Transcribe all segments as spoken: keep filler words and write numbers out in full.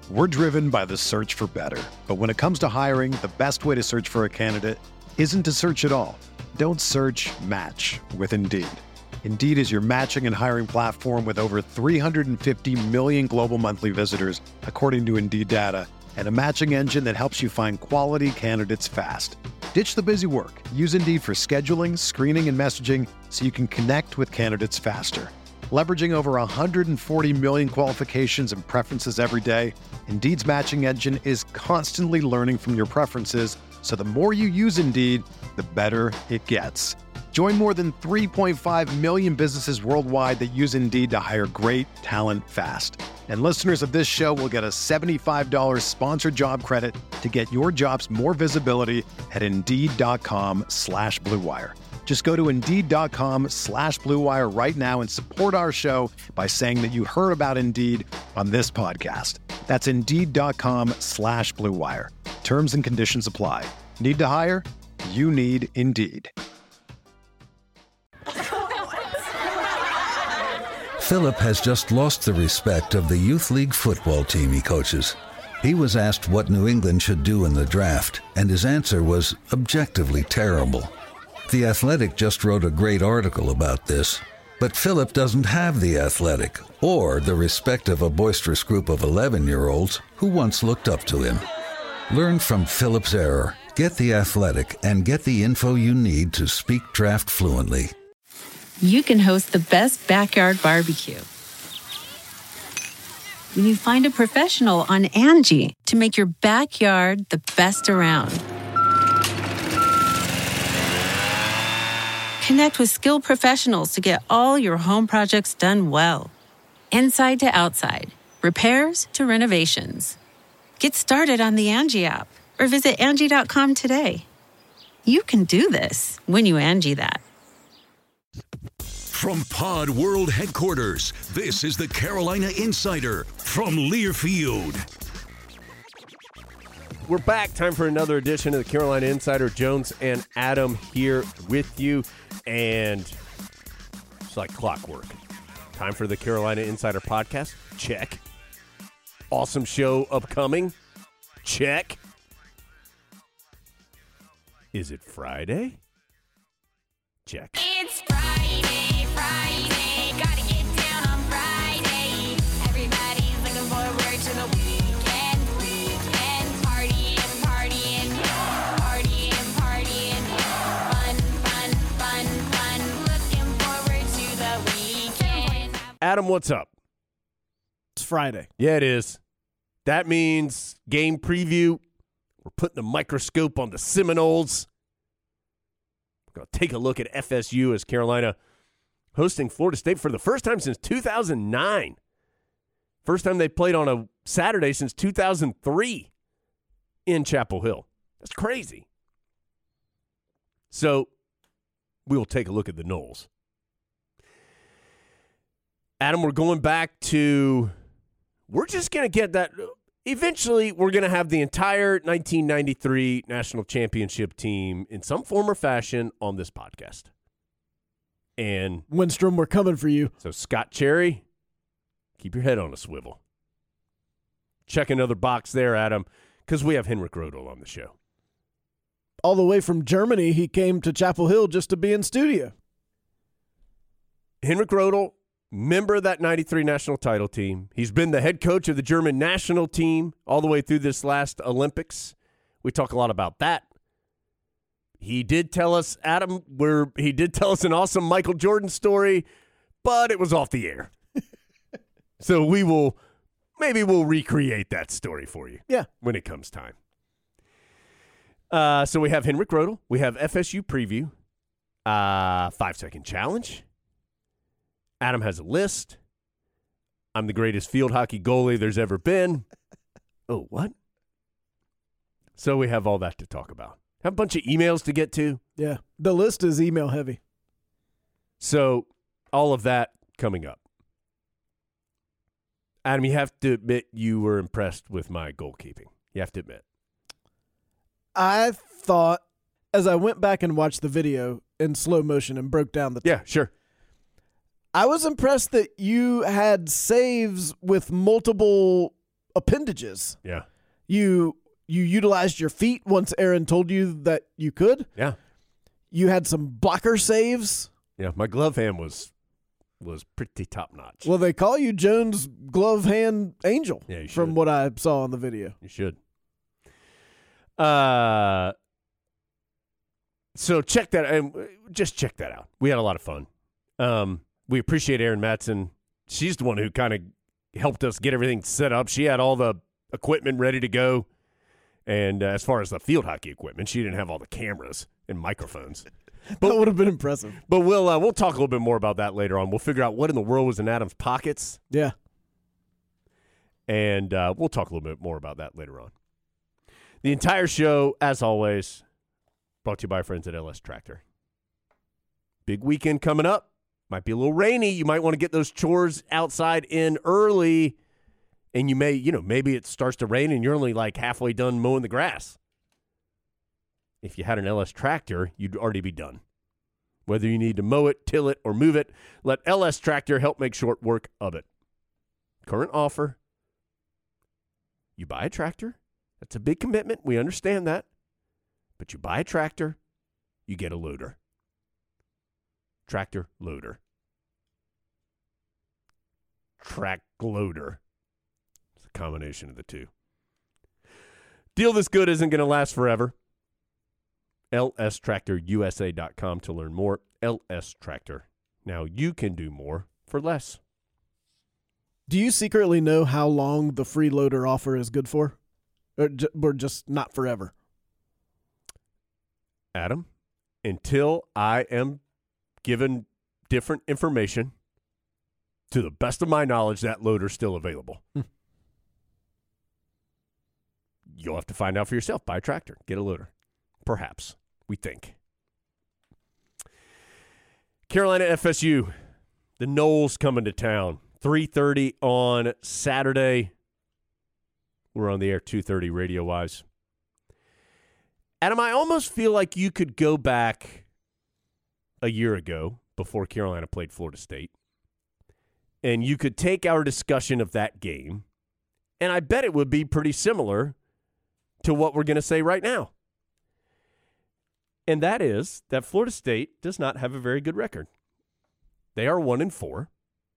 We're driven by the search for better. But when it comes to hiring, the best way to search for a candidate isn't to search at all. Don't search, match with Indeed. Indeed is your matching and hiring platform with over three hundred fifty million global monthly visitors, according to Indeed data, and a matching engine that helps you find quality candidates fast. Ditch the busy work. Use Indeed for scheduling, screening, and messaging so you can connect with candidates faster. Leveraging over one hundred forty million qualifications and preferences every day, Indeed's matching engine is constantly learning from your preferences, so the more you use Indeed, the better it gets. Join more than three point five million businesses worldwide that use Indeed to hire great talent fast. And listeners of this show will get a seventy-five dollars sponsored job credit to get your jobs more visibility at Indeed.com slash Blue Wire. Just go to Indeed.com slash Blue Wire right now and support our show by saying that you heard about Indeed on this podcast. That's Indeed.com slash Blue Wire. Terms and conditions apply. Need to hire? You need Indeed. Philip has just lost the respect of the youth league football team he coaches. He was asked what New England should do in the draft, and his answer was objectively terrible. The Athletic just wrote a great article about this, but Philip doesn't have The Athletic or the respect of a boisterous group of eleven-year-olds who once looked up to him. Learn from Philip's error, get The Athletic, and get the info you need to speak draft fluently. You can host the best backyard barbecue when you find a professional on Angie to make your backyard the best around. Connect with skilled professionals to get all your home projects done well. Inside to outside, repairs to renovations. Get started on the Angie app or visit Angie dot com today. You can do this when you Angie that. From Pod World headquarters, this is the Carolina Insider from Learfield. We're back. Time for another edition of the Carolina Insider. Jones and Adam here with you. And it's like clockwork. Time for the Carolina Insider podcast. Check. Awesome show upcoming. Check. Is it Friday? Check. It's Friday, Friday. Gotta get down on Friday. Everybody's looking forward to the weekend. Weekend. Partying, partying. Partying, partying. Fun, fun, fun, fun. Looking forward to the weekend. Adam, what's up? It's Friday. Yeah, it is. That means game preview. We're putting the microscope on the Seminoles. We're going to take a look at F S U as Carolina hosting Florida State for the first time since two thousand nine. First time they played on a Saturday since two thousand three in Chapel Hill. That's crazy. So we will take a look at the Noles. Adam, we're going back to, we're just going to get that. Eventually, we're going to have the entire nineteen ninety-three national championship team in some form or fashion on this podcast. And Winstrom, we're coming for you. so, Scott Cherry, keep your head on a swivel. Check another box there, Adam, because we have Henrik Rodel on the show. All the way from Germany, he came to Chapel Hill just to be in studio. Henrik Rodel, member of that ninety-three national title team. He's been the head coach of the German national team all the way through this last Olympics. We talk a lot about that. He did tell us, Adam, where he did tell us an awesome Michael Jordan story, but it was off the air. So we will, maybe we'll recreate that story for you. Yeah. When it comes time. Uh, so we have Henrik Rodel. We have F S U preview. Uh, five-second challenge. Adam has a list. I'm the greatest field hockey goalie there's ever been. Oh, what? So we have all that to talk about. Have a bunch of emails to get to. Yeah. The list is email heavy. So all of that coming up. Adam, you have to admit you were impressed with my goalkeeping. You have to admit. I thought, as I went back and watched the video in slow motion and broke down the Yeah, sure. I was impressed that you had saves with multiple appendages. Yeah. You you utilized your feet once Aaron told you that you could. Yeah. You had some blocker saves. Yeah. My glove hand was was pretty top notch. Well, they call you Jones glove hand angel. Yeah, you from should. what I saw on the video. You should. Uh, so check that, and just check that out. We had a lot of fun. Um, we appreciate Erin Matson. She's the one who kind of helped us get everything set up. She had all the equipment ready to go, and uh, as far as the field hockey equipment, she didn't have all the cameras and microphones. But that would have been impressive. But we'll uh, we'll talk a little bit more about that later on. We'll figure out what in the world was in Adam's pockets. Yeah. And uh, we'll talk a little bit more about that later on. The entire show, as always, brought to you by our friends at L S Tractor. Big weekend coming up. Might be a little rainy. You might want to get those chores outside in early. And you may, you know, maybe it starts to rain and you're only like halfway done mowing the grass. If you had an L S Tractor, you'd already be done. Whether you need to mow it, till it, or move it, let L S Tractor help make short work of it. Current offer. You buy a tractor. That's a big commitment. We understand that. But you buy a tractor, you get a loader. Tractor, loader. Track loader. It's a combination of the two. Deal this good isn't going to last forever. L S Tractor U S A dot com to learn more. L S Tractor. Now you can do more for less. Do you secretly know how long the free loader offer is good for? Or, ju- or just not forever? Adam, until I am given different information, to the best of my knowledge, that loader's still available. Hmm. You'll have to find out for yourself. Buy a tractor. Get a loader. Perhaps. We think. Carolina F S U. The Noles coming to town. three thirty on Saturday. We're on the air two thirty radio-wise. Adam, I almost feel like you could go back a year ago before Carolina played Florida State, and you could take our discussion of that game, and I bet it would be pretty similar to what we're going to say right now. And that is that Florida State does not have a very good record. They are one and four.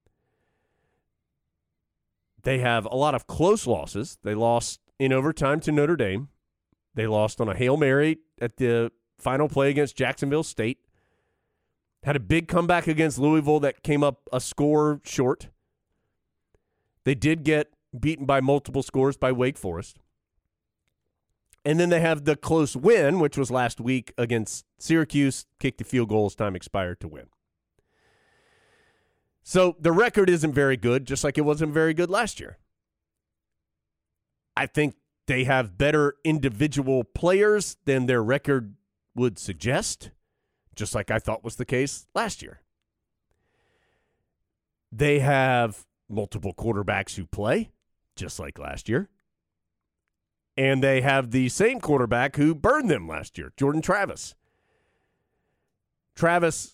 They have a lot of close losses. They lost in overtime to Notre Dame. They lost on a Hail Mary at the final play against Jacksonville State. Had a big comeback against Louisville that came up a score short. They did get beaten by multiple scores by Wake Forest. And then they have the close win, which was last week against Syracuse, kicked the field goal as time expired to win. So the record isn't very good, just like it wasn't very good last year. I think they have better individual players than their record would suggest, just like I thought was the case last year. They have multiple quarterbacks who play, just like last year. And they have the same quarterback who burned them last year, Jordan Travis. Travis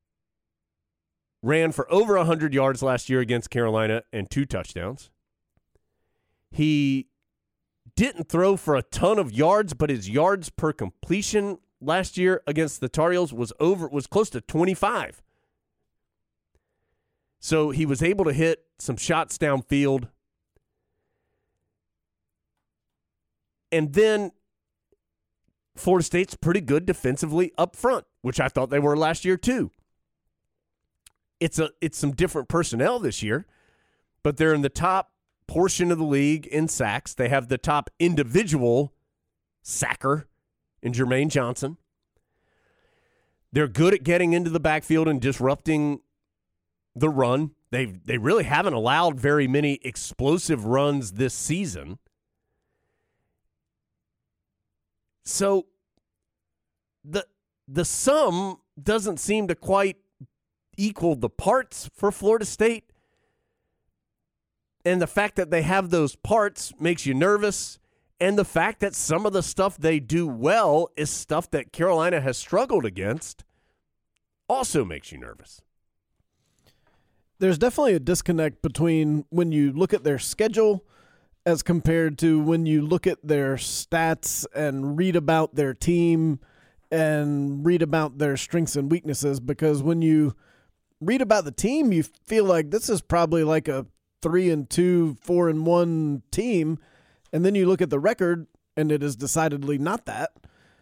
ran for over one hundred yards last year against Carolina and two touchdowns. He didn't throw for a ton of yards, but his yards per completion last year against the Tar Heels was over was close to twenty-five. So he was able to hit some shots downfield. And then Florida State's pretty good defensively up front, which I thought they were last year too. It's a it's some different personnel this year, but they're in the top portion of the league in sacks. They have the top individual sacker in Jermaine Johnson. They're good at getting into the backfield and disrupting the run. They they really haven't allowed very many explosive runs this season. So the the sum doesn't seem to quite equal the parts for Florida State. And the fact that they have those parts makes you nervous. And the fact that some of the stuff they do well is stuff that Carolina has struggled against also makes you nervous. There's definitely a disconnect between when you look at their schedule as compared to when you look at their stats and read about their team and read about their strengths and weaknesses, because when you read about the team, you feel like this is probably like a three and two, four and one team, and then you look at the record and it is decidedly not that.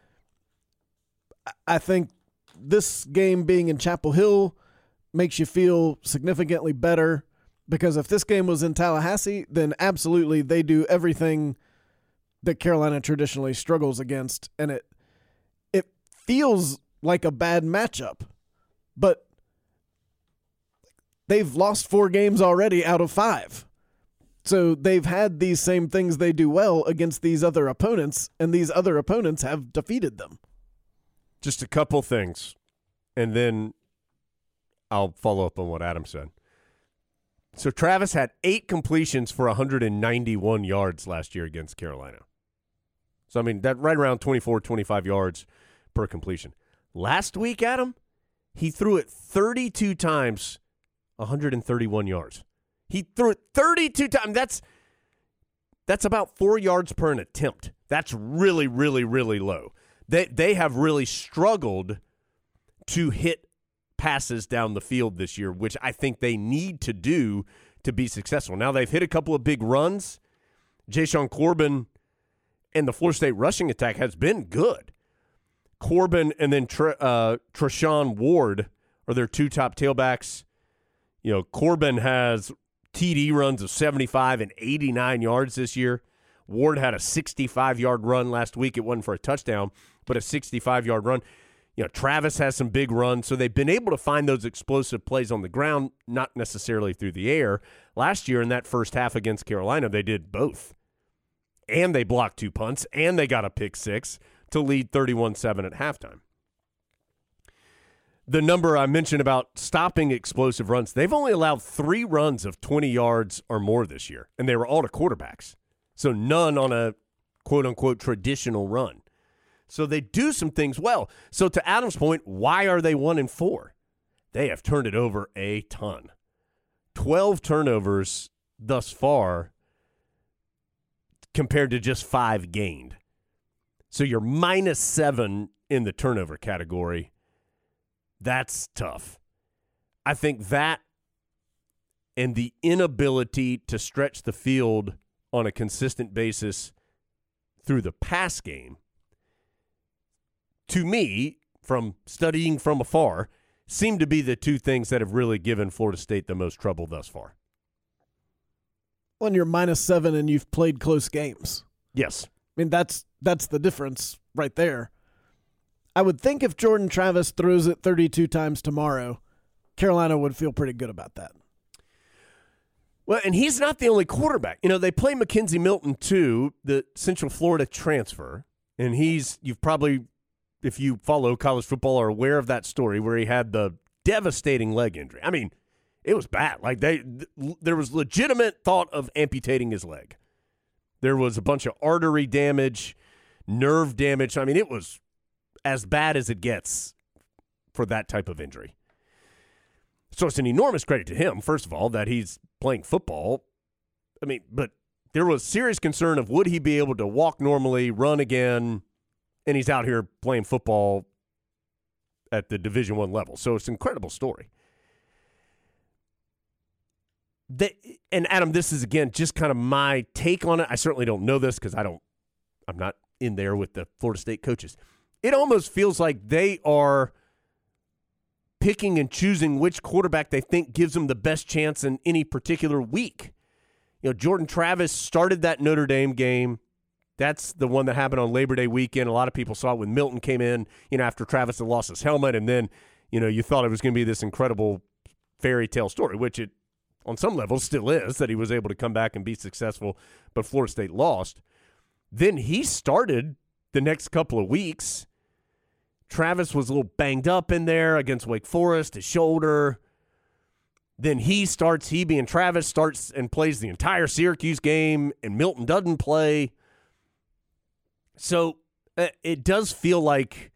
I think this game being in Chapel Hill makes you feel significantly better, because if this game was in Tallahassee, then absolutely they do everything that Carolina traditionally struggles against, and it it feels like a bad matchup, but they've lost four games already out of five. So they've had these same things they do well against these other opponents, and these other opponents have defeated them. Just a couple things, and then I'll follow up on what Adam said. So Travis had eight completions for one hundred ninety-one yards last year against Carolina. So, I mean, that right around twenty-four, twenty-five yards per completion. Last week, Adam, he threw it thirty-two times, one hundred thirty-one yards. He threw it thirty-two times. That's that's about four yards per an attempt. That's really, really, really low. They they have really struggled to hit passes down the field this year, which I think they need to do to be successful. Now, they've hit a couple of big runs. Jashaun Corbin and the Florida State rushing attack has been good. Corbin and then Tr- uh, Treshaun Ward are their two top tailbacks. You know, Corbin has T D runs of seventy-five and eighty-nine yards this year. Ward had a sixty-five-yard run last week. It wasn't for a touchdown, but a sixty-five-yard run. You know, Travis has some big runs, so they've been able to find those explosive plays on the ground, not necessarily through the air. Last year in that first half against Carolina, they did both. And they blocked two punts, and they got a pick six to lead thirty-one seven at halftime. The number I mentioned about stopping explosive runs, they've only allowed three runs of twenty yards or more this year, and they were all to quarterbacks. So none on a quote-unquote traditional run. So they do some things well. So to Adam's point, why are they one and four? They have turned it over a ton. twelve turnovers thus far compared to just five gained. So you're minus seven in the turnover category. That's tough. I think that and the inability to stretch the field on a consistent basis through the pass game, to me, from studying from afar, seem to be the two things that have really given Florida State the most trouble thus far. When you're minus seven and you've played close games. Yes. I mean, that's that's the difference right there. I would think if Jordan Travis throws it thirty-two times tomorrow, Carolina would feel pretty good about that. Well, and he's not the only quarterback. You know, they play McKenzie Milton, too, the Central Florida transfer. And he's, you've probably, if you follow college football, are aware of that story where he had the devastating leg injury. I mean, it was bad. Like, they, th- there was legitimate thought of amputating his leg. There was a bunch of artery damage, nerve damage. I mean, it was as bad as it gets for that type of injury. So it's an enormous credit to him, first of all, that he's playing football. I mean, but there was serious concern of would he be able to walk normally, run again, and he's out here playing football at the Division One level. So it's an incredible story. They, and Adam, this is, again, just kind of my take on it. I certainly don't know this because I don't, I'm not in there with the Florida State coaches. It almost feels like they are picking and choosing which quarterback they think gives them the best chance in any particular week. You know, Jordan Travis started that Notre Dame game. That's the one that happened on Labor Day weekend. A lot of people saw it when Milton came in, you know, after Travis had lost his helmet, and then, you know, you thought it was going to be this incredible fairy tale story, which it, on some levels, still is, that he was able to come back and be successful, but Florida State lost. Then he started the next couple of weeks. Travis was a little banged up in there against Wake Forest, his shoulder. Then he starts, he being Travis, starts and plays the entire Syracuse game, and Milton doesn't play. So uh, it does feel like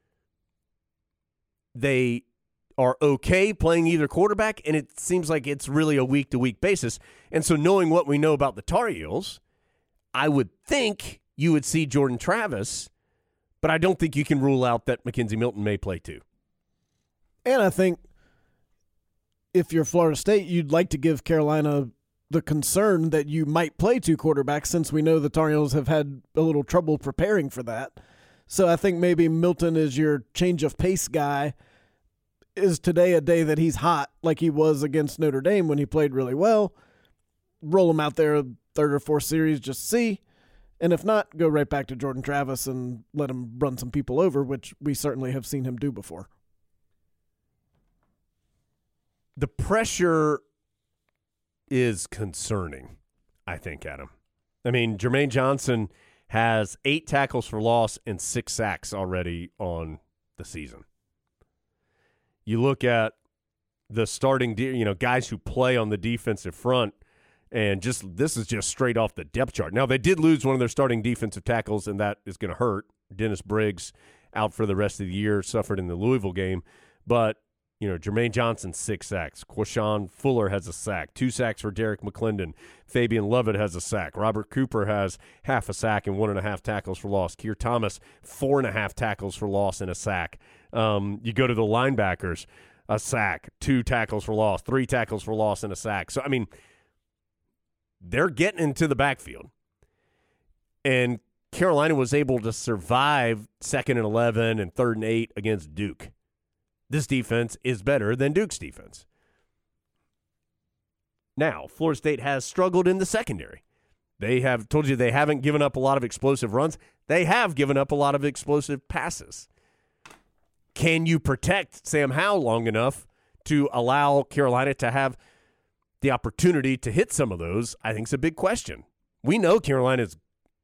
they are okay playing either quarterback, and it seems like it's really a week-to-week basis. And so knowing what we know about the Tar Heels, I would think you would see Jordan Travis, but I don't think you can rule out that Mackenzie Milton may play too. And I think if you're Florida State, you'd like to give Carolina the concern that you might play two quarterbacks, since we know the Tar Heels have had a little trouble preparing for that. So I think maybe Milton is your change of pace guy. Is today a day that he's hot like he was against Notre Dame when he played really well? Roll him out there third or fourth series, just see. And if not, go right back to Jordan Travis and let him run some people over, which we certainly have seen him do before. The pressure is concerning, I think, Adam. I mean, Jermaine Johnson has eight tackles for loss and six sacks already on the season. You look at the starting, de- you know, guys who play on the defensive front, and just this is just straight off the depth chart. Now, they did lose one of their starting defensive tackles, and that is going to hurt. Dennis Briggs out for the rest of the year, suffered in the Louisville game. But, you know, Jermaine Johnson, six sacks. Quashawn Fuller has a sack. Two sacks for Derek McClendon. Fabian Lovett has a sack. Robert Cooper has half a sack and one and a half tackles for loss. Keir Thomas, four and a half tackles for loss and a sack. Um, you go to the linebackers, a sack, two tackles for loss, three tackles for loss and a sack. So, I mean, they're getting into the backfield. And Carolina was able to survive second and eleven and third and eight against Duke. This defense is better than Duke's defense. Now, Florida State has struggled in the secondary. They have told you they haven't given up a lot of explosive runs. They have given up a lot of explosive passes. Can you protect Sam Howell long enough to allow Carolina to have the opportunity to hit some of those? I think is a big question. We know Carolina's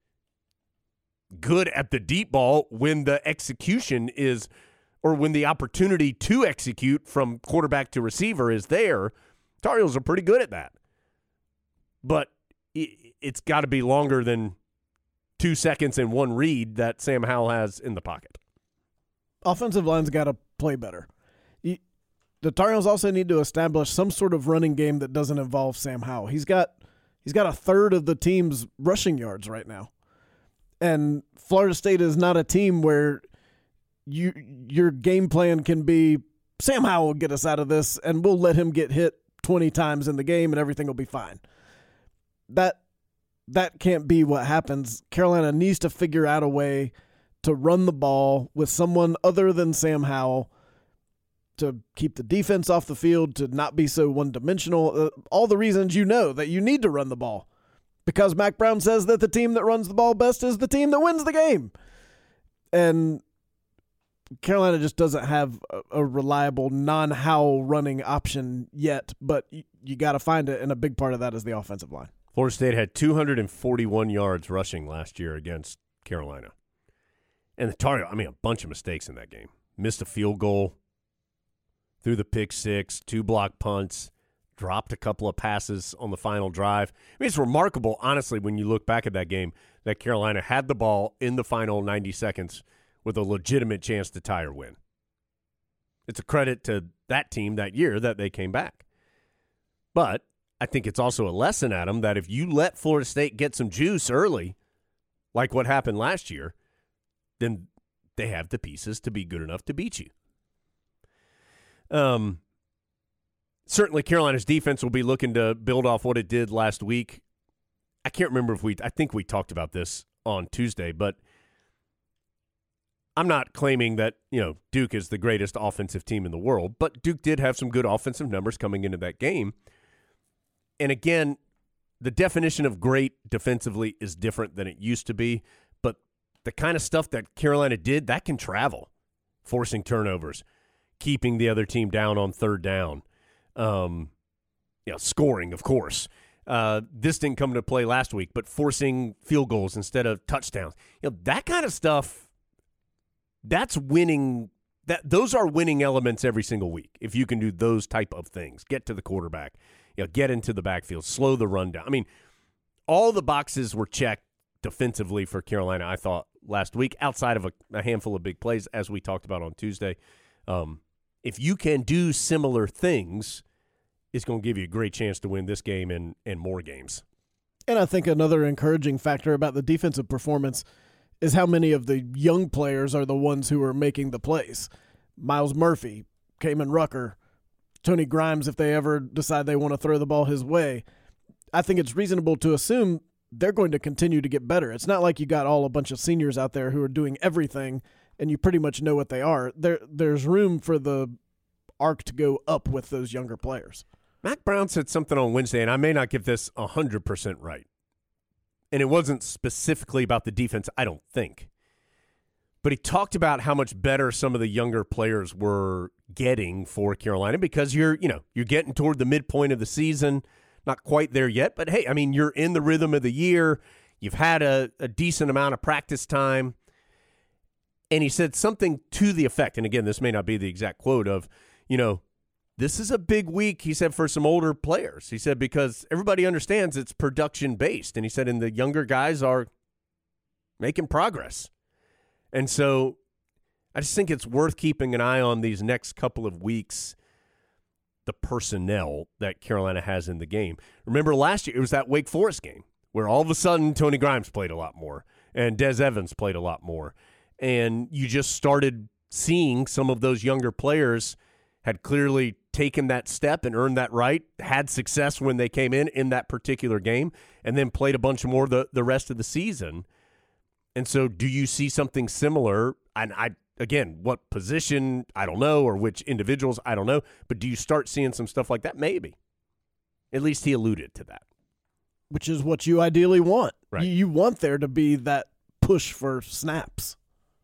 good at the deep ball when the execution is, or when the opportunity to execute from quarterback to receiver is there. Tar Heels are pretty good at that. But it's got to be longer than two seconds and one read that Sam Howell has in the pocket. Offensive line's got to play better. The Tar Heels also need to establish some sort of running game that doesn't involve Sam Howell. He's got he's got a third of the team's rushing yards right now. And Florida State is not a team where you your game plan can be Sam Howell will get us out of this and we'll let him get hit twenty times in the game and everything will be fine. That that can't be what happens. Carolina needs to figure out a way to run the ball with someone other than Sam Howell, to keep the defense off the field, to not be so one-dimensional. Uh, all the reasons you know that you need to run the ball. Because Mac Brown says that the team that runs the ball best is the team that wins the game. And Carolina just doesn't have a, a reliable non-Howell running option yet, but you, you got to find it, and a big part of that is the offensive line. Florida State had two hundred forty-one yards rushing last year against Carolina. And the Tar Heels, I mean, a bunch of mistakes in that game. Missed a field goal, threw the pick six, two block punts, dropped a couple of passes on the final drive. I mean, it's remarkable, honestly, when you look back at that game, that Carolina had the ball in the final ninety seconds with a legitimate chance to tie or win. It's a credit to that team that year that they came back. But I think it's also a lesson, Adam, that if you let Florida State get some juice early, like what happened last year, then they have the pieces to be good enough to beat you. Um, certainly Carolina's defense will be looking to build off what it did last week. I can't remember if we – I think we talked about this on Tuesday, but I'm not claiming that, you know, Duke is the greatest offensive team in the world, but Duke did have some good offensive numbers coming into that game. And again, the definition of great defensively is different than it used to be, but the kind of stuff that Carolina did, that can travel, forcing turnovers, keeping the other team down on third down, um, you know, scoring, of course. Uh, this didn't come into play last week, but forcing field goals instead of touchdowns. You know, that kind of stuff, that's winning. That those are winning elements every single week. If you can do those type of things, get to the quarterback, you know, get into the backfield, slow the run down. I mean, all the boxes were checked defensively for Carolina, I thought, last week, outside of a, a handful of big plays, as we talked about on Tuesday. Um, if you can do similar things, it's going to give you a great chance to win this game and, and more games. And I think another encouraging factor about the defensive performance is how many of the young players are the ones who are making the plays. Miles Murphy, Kamen Rucker, Tony Grimes, if they ever decide they want to throw the ball his way. I think it's reasonable to assume they're going to continue to get better. It's not like you got all a bunch of seniors out there who are doing everything and you pretty much know what they are. There, there's room for the arc to go up with those younger players. Mack Brown said something on Wednesday, and I may not get this one hundred percent right. And it wasn't specifically about the defense, I don't think. But he talked about how much better some of the younger players were getting for Carolina because you're, you know, you're getting toward the midpoint of the season. Not quite there yet, but hey, I mean, you're in the rhythm of the year. You've had a, a decent amount of practice time. And he said something to the effect, and again, this may not be the exact quote of, you know, this is a big week, he said, for some older players. He said because everybody understands it's production-based. And he said, and the younger guys are making progress. And so I just think it's worth keeping an eye on these next couple of weeks, the personnel that Carolina has in the game. Remember last year, it was that Wake Forest game where all of a sudden Tony Grimes played a lot more and Des Evans played a lot more. And you just started seeing some of those younger players had clearly taken that step and earned that right, had success when they came in in that particular game, and then played a bunch more the, the rest of the season. And so do you see something similar? And I again, what position, I don't know, or which individuals, I don't know. But do you start seeing some stuff like that? Maybe. At least he alluded to that. Which is what you ideally want. Right. You, you want there to be that push for snaps.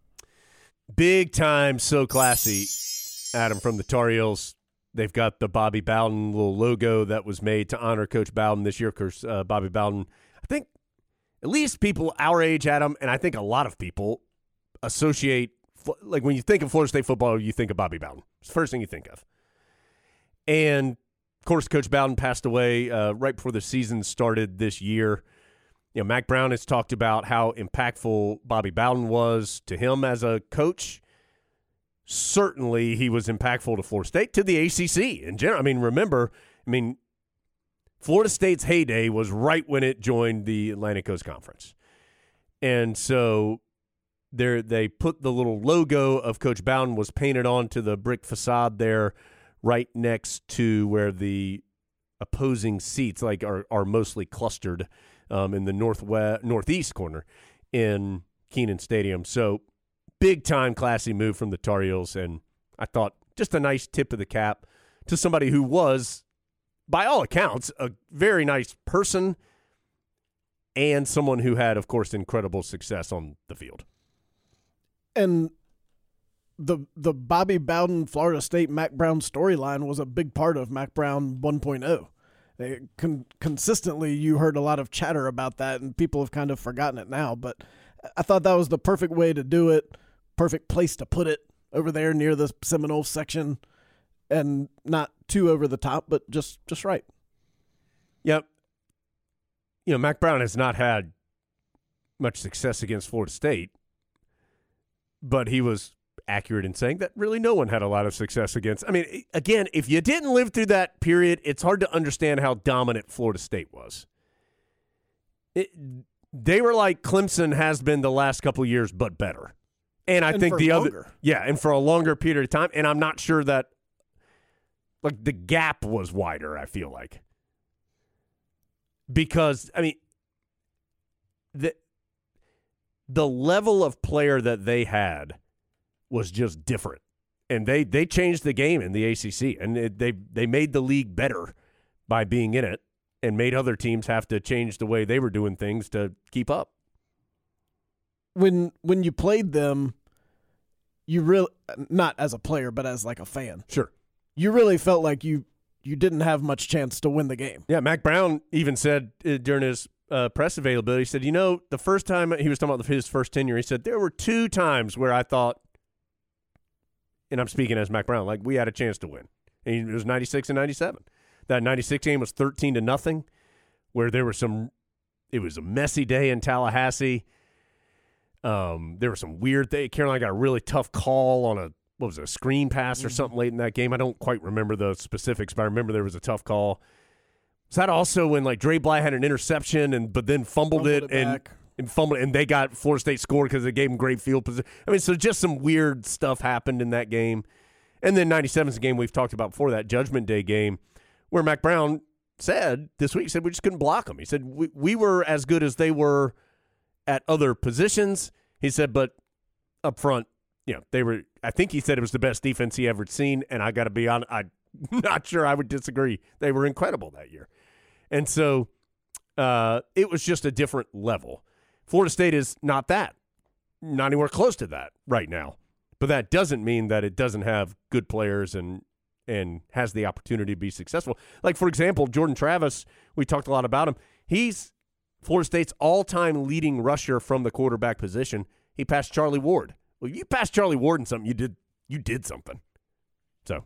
Big time, so classy, Adam, from the Tar Heels. They've got the Bobby Bowden little logo that was made to honor Coach Bowden this year. Because uh, Bobby Bowden, I think at least people our age, Adam, and I think a lot of people associate, like when you think of Florida State football, you think of Bobby Bowden. It's the first thing you think of. And, of course, Coach Bowden passed away uh, right before the season started this year. You know, Mack Brown has talked about how impactful Bobby Bowden was to him as a coach. Certainly he was impactful to Florida State, to the A C C in general. I mean, remember, I mean, Florida State's heyday was right when it joined the Atlantic Coast Conference. And so there they put the little logo of Coach Bowden was painted onto the brick facade there right next to where the opposing seats like are, are mostly clustered um, in the northwest, northeast corner in Kenan Stadium. So big-time classy move from the Tar Heels, and I thought just a nice tip of the cap to somebody who was, by all accounts, a very nice person and someone who had, of course, incredible success on the field. And the the Bobby Bowden, Florida State, Mack Brown storyline was a big part of Mack Brown one point oh. They, con- consistently, you heard a lot of chatter about that, and people have kind of forgotten it now. But I thought that was the perfect way to do it, perfect place to put it over there near the Seminole section, and not too over the top, but just, just right. Yep. You know, Mack Brown has not had much success against Florida State, but he was accurate in saying that really no one had a lot of success against. I mean, again, if you didn't live through that period, it's hard to understand how dominant Florida State was. It, they were like Clemson has been the last couple of years, but better. And I and think for the longer. other, yeah, and for a longer period of time. And I'm not sure that, like, the gap was wider, I feel like. Because, I mean, the the level of player that they had was just different. And they, they changed the game in the A C C. And it, they they made the league better by being in it and made other teams have to change the way they were doing things to keep up. When when you played them, you really, not as a player, but as like a fan. Sure. You really felt like you you didn't have much chance to win the game. Yeah, Mack Brown even said uh, during his uh, press availability, he said, you know, the first time he was talking about his first tenure, he said, there were two times where I thought, and I'm speaking as Mack Brown, like we had a chance to win. And it was ninety-six and ninety-seven. That ninety-six game was thirteen to nothing, where there were some, it was a messy day in Tallahassee. Um, there were some weird things. Carolina got a really tough call on a, what was it, a screen pass or something late in that game. I don't quite remember the specifics, but I remember there was a tough call. Is that also when like Dre Bly had an interception and but then fumbled, Fumbled it, it and back. and fumbled and they got Florida State scored because they gave them great field position. I mean, so just some weird stuff happened in that game. And then ninety-seven is a game we've talked about before, that Judgment Day game, where Mac Brown said this week, he said we just couldn't block them. He said we, we were as good as they were at other positions. He said, but up front, you know, they were, I think he said it was the best defense he ever seen, and I got to be honest, I'm not sure I would disagree. They were incredible that year. And so uh, it was just a different level. Florida State is not that, not anywhere close to that right now. But that doesn't mean that it doesn't have good players and and has the opportunity to be successful. Like, for example, Jordan Travis, we talked a lot about him. He's Florida State's all-time leading rusher from the quarterback position. He passed Charlie Ward. Well, you passed Charlie Ward in something, you did you did something. So,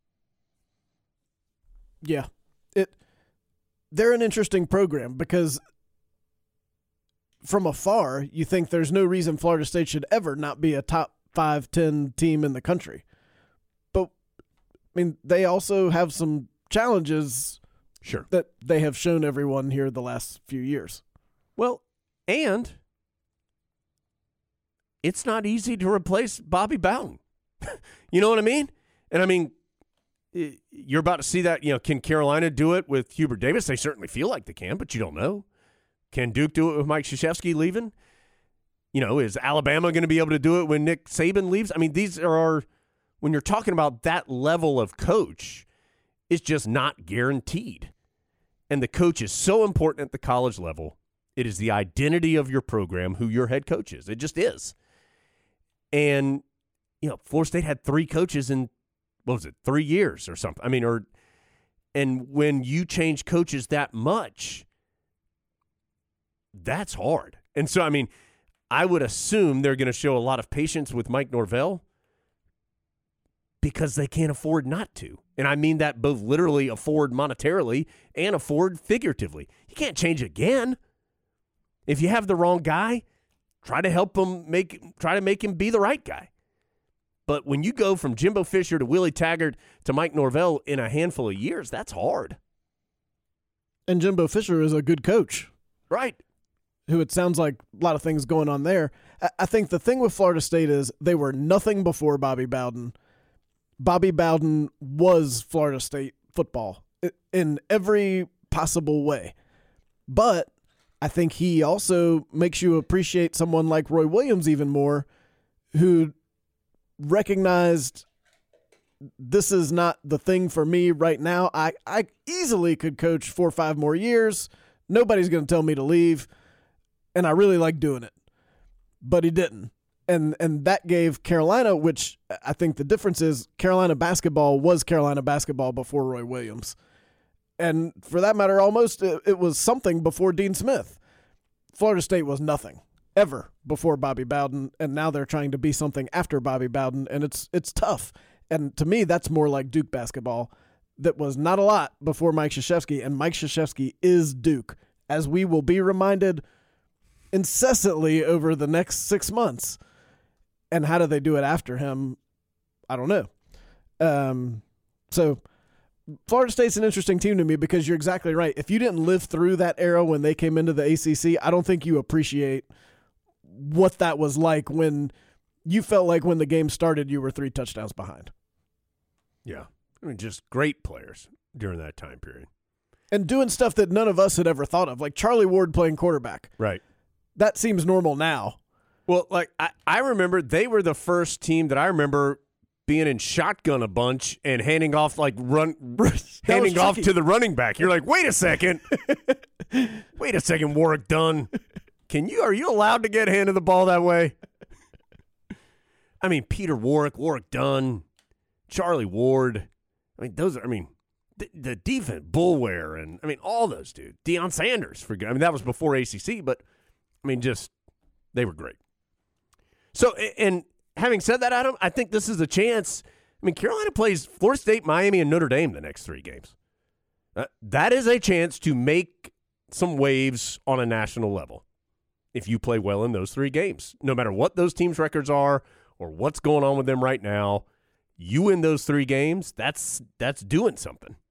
yeah, it they're an interesting program because from afar, you think there's no reason Florida State should ever not be a top five, ten team in the country. But, I mean, they also have some challenges sure, that they have shown everyone here the last few years. Well, and it's not easy to replace Bobby Bowden. You know what I mean? And, I mean, you're about to see that, you know, can Carolina do it with Hubert Davis? They certainly feel like they can, but you don't know. Can Duke do it with Mike Krzyzewski leaving? You know, is Alabama going to be able to do it when Nick Saban leaves? I mean, these are, when you're talking about that level of coach, it's just not guaranteed. And the coach is so important at the college level. It is the identity of your program, who your head coach is. It just is. And, you know, Florida State had three coaches in, what was it, three years or something. I mean, or, and when you change coaches that much, that's hard. And so, I mean, I would assume they're going to show a lot of patience with Mike Norvell because they can't afford not to. And I mean that both literally afford monetarily and afford figuratively. You can't change again. If you have the wrong guy, try to help him make, try to make him be the right guy. But when you go from Jimbo Fisher to Willie Taggart to Mike Norvell in a handful of years, that's hard. And Jimbo Fisher is a good coach. Right. Who it sounds like a lot of things going on there. I think the thing with Florida State is they were nothing before Bobby Bowden. Bobby Bowden was Florida State football in every possible way. But I think he also makes you appreciate someone like Roy Williams even more, who recognized this is not the thing for me right now. I, I easily could coach four or five more years. Nobody's going to tell me to leave. And I really like doing it, but he didn't. And and that gave Carolina, which I think the difference is Carolina basketball was Carolina basketball before Roy Williams. And for that matter, almost it, it was something before Dean Smith. Florida State was nothing ever before Bobby Bowden, and now they're trying to be something after Bobby Bowden, and it's it's tough. And to me, that's more like Duke basketball. That was not a lot before Mike Krzyzewski, and Mike Krzyzewski is Duke, as we will be reminded incessantly over the next six months. And how do they do it after him? I don't know. Um, so Florida State's an interesting team to me because you're exactly right. If you didn't live through that era when they came into the A C C, I don't think you appreciate what that was like when you felt like when the game started, you were three touchdowns behind. Yeah. I mean, just great players during that time period. And doing stuff that none of us had ever thought of, like Charlie Ward playing quarterback. Right. That seems normal now. Well, like I, I remember they were the first team that I remember being in shotgun a bunch and handing off like run handing off to the running back. You're like, wait a second. Wait a second, Warwick Dunn. Can you are you allowed to get handed the ball that way? I mean, Peter Warwick, Warwick Dunn, Charlie Ward. I mean, those are I mean, the, the defense, Bullware, and I mean all those dudes. Deion Sanders, for I mean, that was before A C C, but I mean, just they were great. So, and having said that, Adam, I think this is a chance. I mean, Carolina plays Florida State, Miami, and Notre Dame the next three games. Uh, that is a chance to make some waves on a national level if you play well in those three games. No matter what those teams' records are or what's going on with them right now, you win those three games, that's that's doing something.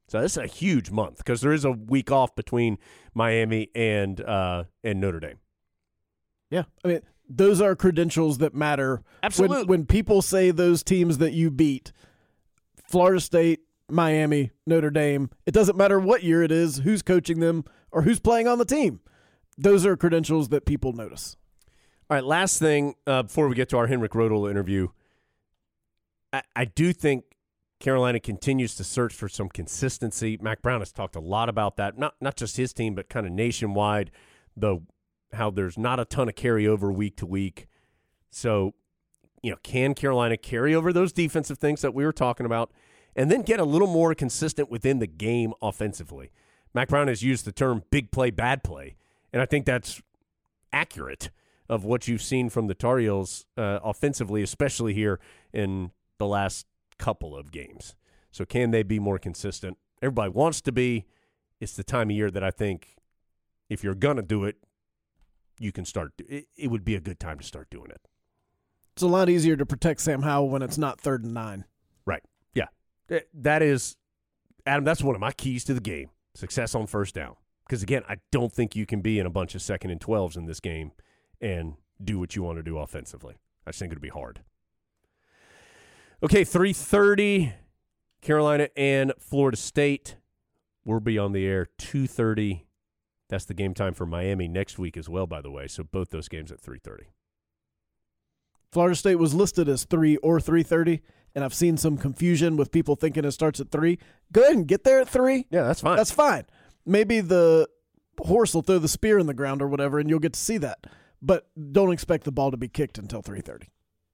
So this is a huge month because there is a week off between Miami and uh, and Notre Dame. Yeah, I mean, those are credentials that matter. Absolutely. When, when people say those teams that you beat, Florida State, Miami, Notre Dame, it doesn't matter what year it is, who's coaching them, or who's playing on the team. Those are credentials that people notice. All right, last thing uh, before we get to our Henrik Rodel interview, I, I do think Carolina continues to search for some consistency. Mack Brown has talked a lot about that, not not just his team, but kind of nationwide, the how there's not a ton of carryover week to week. So, you know, can Carolina carry over those defensive things that we were talking about and then get a little more consistent within the game offensively? Mack Brown has used the term big play, bad play, and I think that's accurate of what you've seen from the Tar Heels uh, offensively, especially here in the last couple of games. So can they be more consistent? Everybody wants to be. It's the time of year that I think if you're going to do it, you can start. It, it would be a good time to start doing it. It's a lot easier to protect Sam Howell when it's not third and nine. Right. Yeah. That is, Adam, that's one of my keys to the game, success on first down. Because, again, I don't think you can be in a bunch of second and twelves in this game and do what you want to do offensively. I just think it would be hard. Okay, three thirty, Carolina and Florida State. We'll be on the air two thirty. That's the game time for Miami next week as well, by the way. So both those games at three thirty. Florida State was listed as three or three thirty, and I've seen some confusion with people thinking it starts at three. Go ahead and get there at three. Yeah, that's fine. That's fine. Maybe the horse will throw the spear in the ground or whatever, and you'll get to see that. But don't expect the ball to be kicked until three thirty.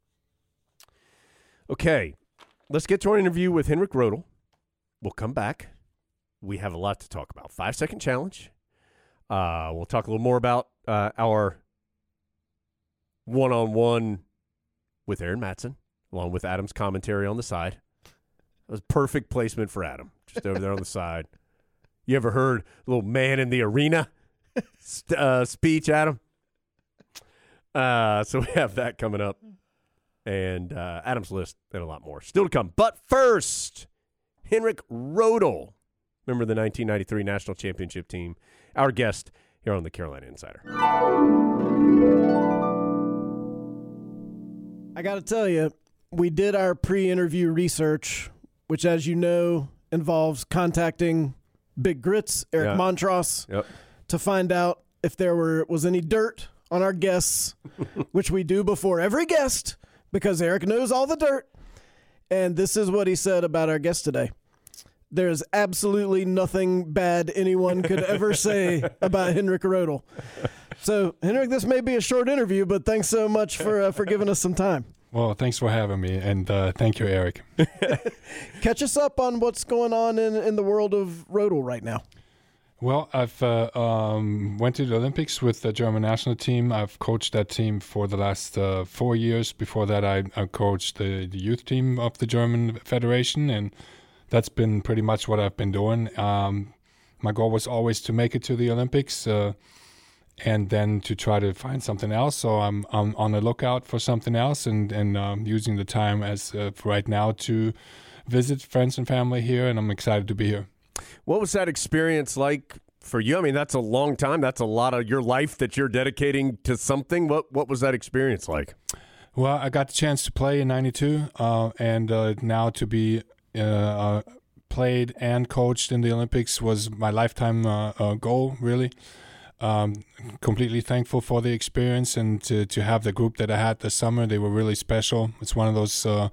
Okay, let's get to our interview with Henrik Rodel. We'll come back. We have a lot to talk about. Five-second challenge. Uh, we'll talk a little more about uh, our one-on-one with Aaron Matson, along with Adam's commentary on the side. That was perfect placement for Adam, just over there on the side. You ever heard a little man in the arena st- uh, speech, Adam? Uh, so we have that coming up. And uh, Adam's list and a lot more still to come. But first, Henrik Rodel, member of the nineteen ninety-three National Championship team, our guest here on the Carolina Insider. I got to tell you, we did our pre-interview research, which, as you know, involves contacting Big Grits, Eric Yeah. Montross, Yep. to find out if there were was any dirt on our guests, which we do before every guest because Eric knows all the dirt. And this is what he said about our guest today. There's absolutely nothing bad anyone could ever say about Henrik Rodel. So, Henrik, this may be a short interview, but thanks so much for uh, for giving us some time. Well, thanks for having me, and uh, thank you, Eric. Catch us up on what's going on in, in the world of Rodel right now. Well, I've uh, um, went to the Olympics with the German national team. I've coached that team for the last uh, four years. Before that, I, I coached the, the youth team of the German Federation, and that's been pretty much what I've been doing. Um, my goal was always to make it to the Olympics, uh, and then to try to find something else. So I'm, I'm on the lookout for something else, and and um, using the time as uh, right now to visit friends and family here, and I'm excited to be here. What was that experience like for you? I mean, that's a long time. That's a lot of your life that you're dedicating to something. What What was that experience like? Well, I got the chance to play in ninety-two, uh, and uh, now to be uh, uh, played and coached in the Olympics was my lifetime uh, uh, goal, really. Um, completely thankful for the experience, and to, to have the group that I had this summer. They were really special. It's one of those uh,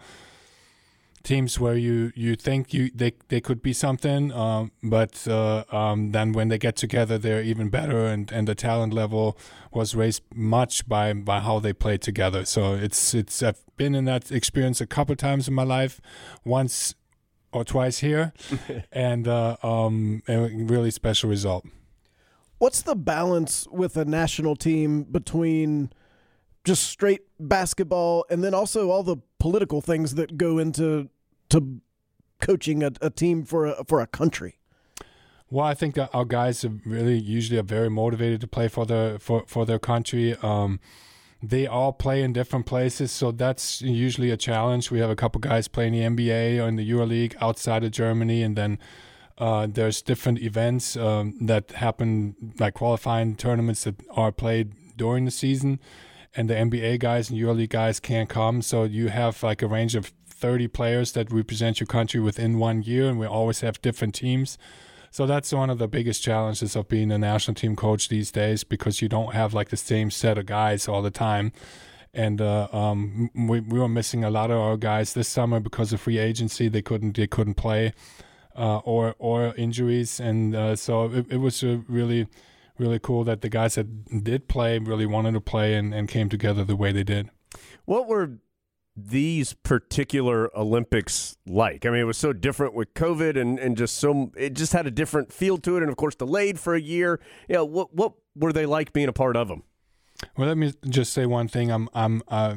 teams where you, you think you they, they could be something, um, but uh, um, then when they get together, they're even better, and, and the talent level was raised much by, by how they played together. So it's it's I've been in that experience a couple times in my life, once or twice here, and uh, um, a really special result. What's the balance with a national team between just straight basketball and then also all the political things that go into to coaching a, a team for a, for a country? Well, I think that our guys are really usually are very motivated to play for their for, for their country. Um, they all play in different places, so that's usually a challenge. We have a couple guys playing the N B A or in the EuroLeague outside of Germany, and then Uh, there's different events um, that happen, like qualifying tournaments that are played during the season, and the N B A guys and EuroLeague guys can't come. So you have like a range of thirty players that represent your country within one year, and we always have different teams. So that's one of the biggest challenges of being a national team coach these days, because you don't have like the same set of guys all the time. And uh, um, we we were missing a lot of our guys this summer because of free agency. They couldn't they couldn't play, uh, or or injuries, and uh, so it, it was a really really cool that the guys that did play really wanted to play and, and came together the way they did. What were these particular Olympics like? I mean, it was so different with COVID, and, and just so it just had a different feel to it, and of course delayed for a year. You know, what what were they like being a part of them? Well, let me just say one thing. I'm I'm uh,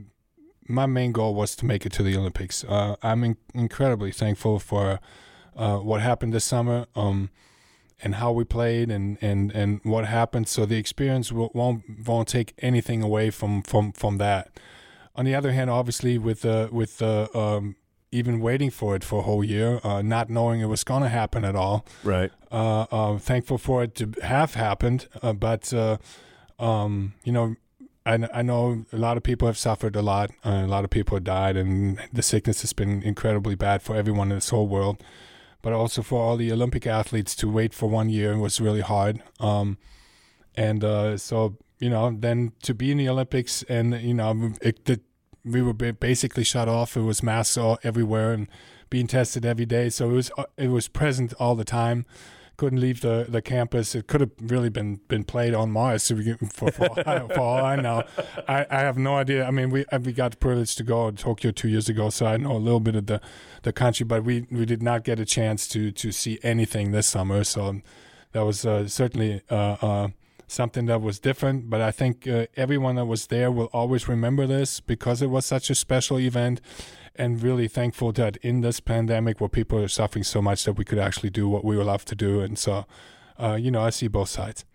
my main goal was to make it to the Olympics. Uh, I'm in- incredibly thankful for uh, what happened this summer. Um, and how we played and, and, and what happened. So the experience will, won't won't take anything away from, from, from that. On the other hand, obviously, with uh, with uh, um, even waiting for it for a whole year, uh, not knowing it was going to happen at all. Right. Uh, uh, thankful for it to have happened, uh, but uh, um, you know, I, I know a lot of people have suffered a lot. Uh, a lot of people have died, and the sickness has been incredibly bad for everyone in this whole world. But also for all the Olympic athletes to wait for one year was really hard. Um, and uh, so, you know, then to be in the Olympics and, you know, it, it, we were basically shut off. It was masks all, everywhere and being tested every day. So it was it was present all the time. Couldn't leave the, the campus. It could have really been, been played on Mars for, for, all, I, for all I know. I, I have no idea. I mean, we we got the privilege to go to Tokyo two years ago, so I know a little bit of the, the country, but we, we did not get a chance to, to see anything this summer. So that was uh, certainly uh, uh, something that was different. But I think uh, everyone that was there will always remember this because it was such a special event. And really thankful that in this pandemic where people are suffering so much that we could actually do what we would love to do. And so, uh, you know, I see both sides.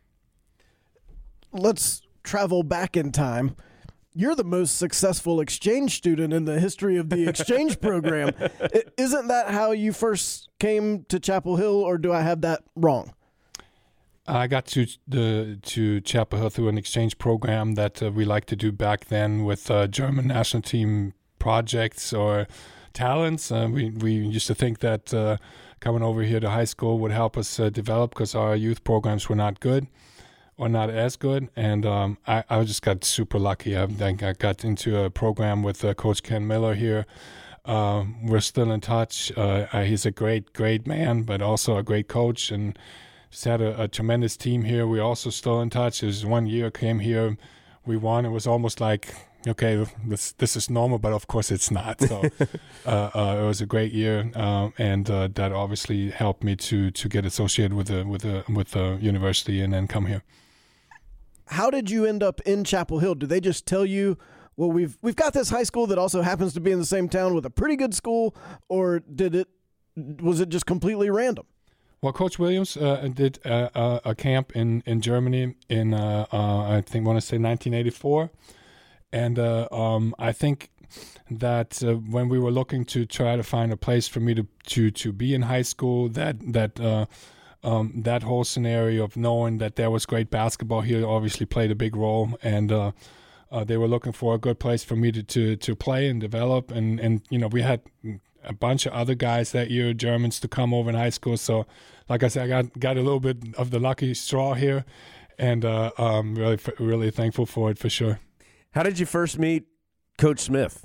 Let's travel back in time. You're the most successful exchange student in the history of the exchange program. Isn't that how you first came to Chapel Hill, or do I have that wrong? I got to the to Chapel Hill through an exchange program that uh, we liked to do back then with uh, German national team projects or talents. Uh, we we used to think that uh, coming over here to high school would help us uh, develop because our youth programs were not good or not as good. And um, I, I just got super lucky. I think I got into a program with uh, Coach Ken Miller here. Uh, we're still in touch. Uh, he's a great, great man, but also a great coach, and just had a, a tremendous team here. We're also still in touch. There's one year came here, we won. It was almost like, okay, this this is normal, but of course it's not. So uh, uh, it was a great year, uh, and uh, that obviously helped me to to get associated with the with the with the university and then come here. How did you end up in Chapel Hill? Did they just tell you, well, we've we've got this high school that also happens to be in the same town with a pretty good school, or did it was it just completely random? Well, Coach Williams uh, did uh, a, a camp in in Germany in uh, uh, I think I want to say nineteen eighty-four. And uh, um, I think that uh, when we were looking to try to find a place for me to to, to be in high school, that that uh, um, that whole scenario of knowing that there was great basketball here obviously played a big role. And uh, uh, they were looking for a good place for me to, to, to play and develop. And, and, you know, we had a bunch of other guys that year, Germans, to come over in high school. So, like I said, I got, got a little bit of the lucky straw here. And uh, I'm really, really thankful for it for sure. How did you first meet Coach Smith?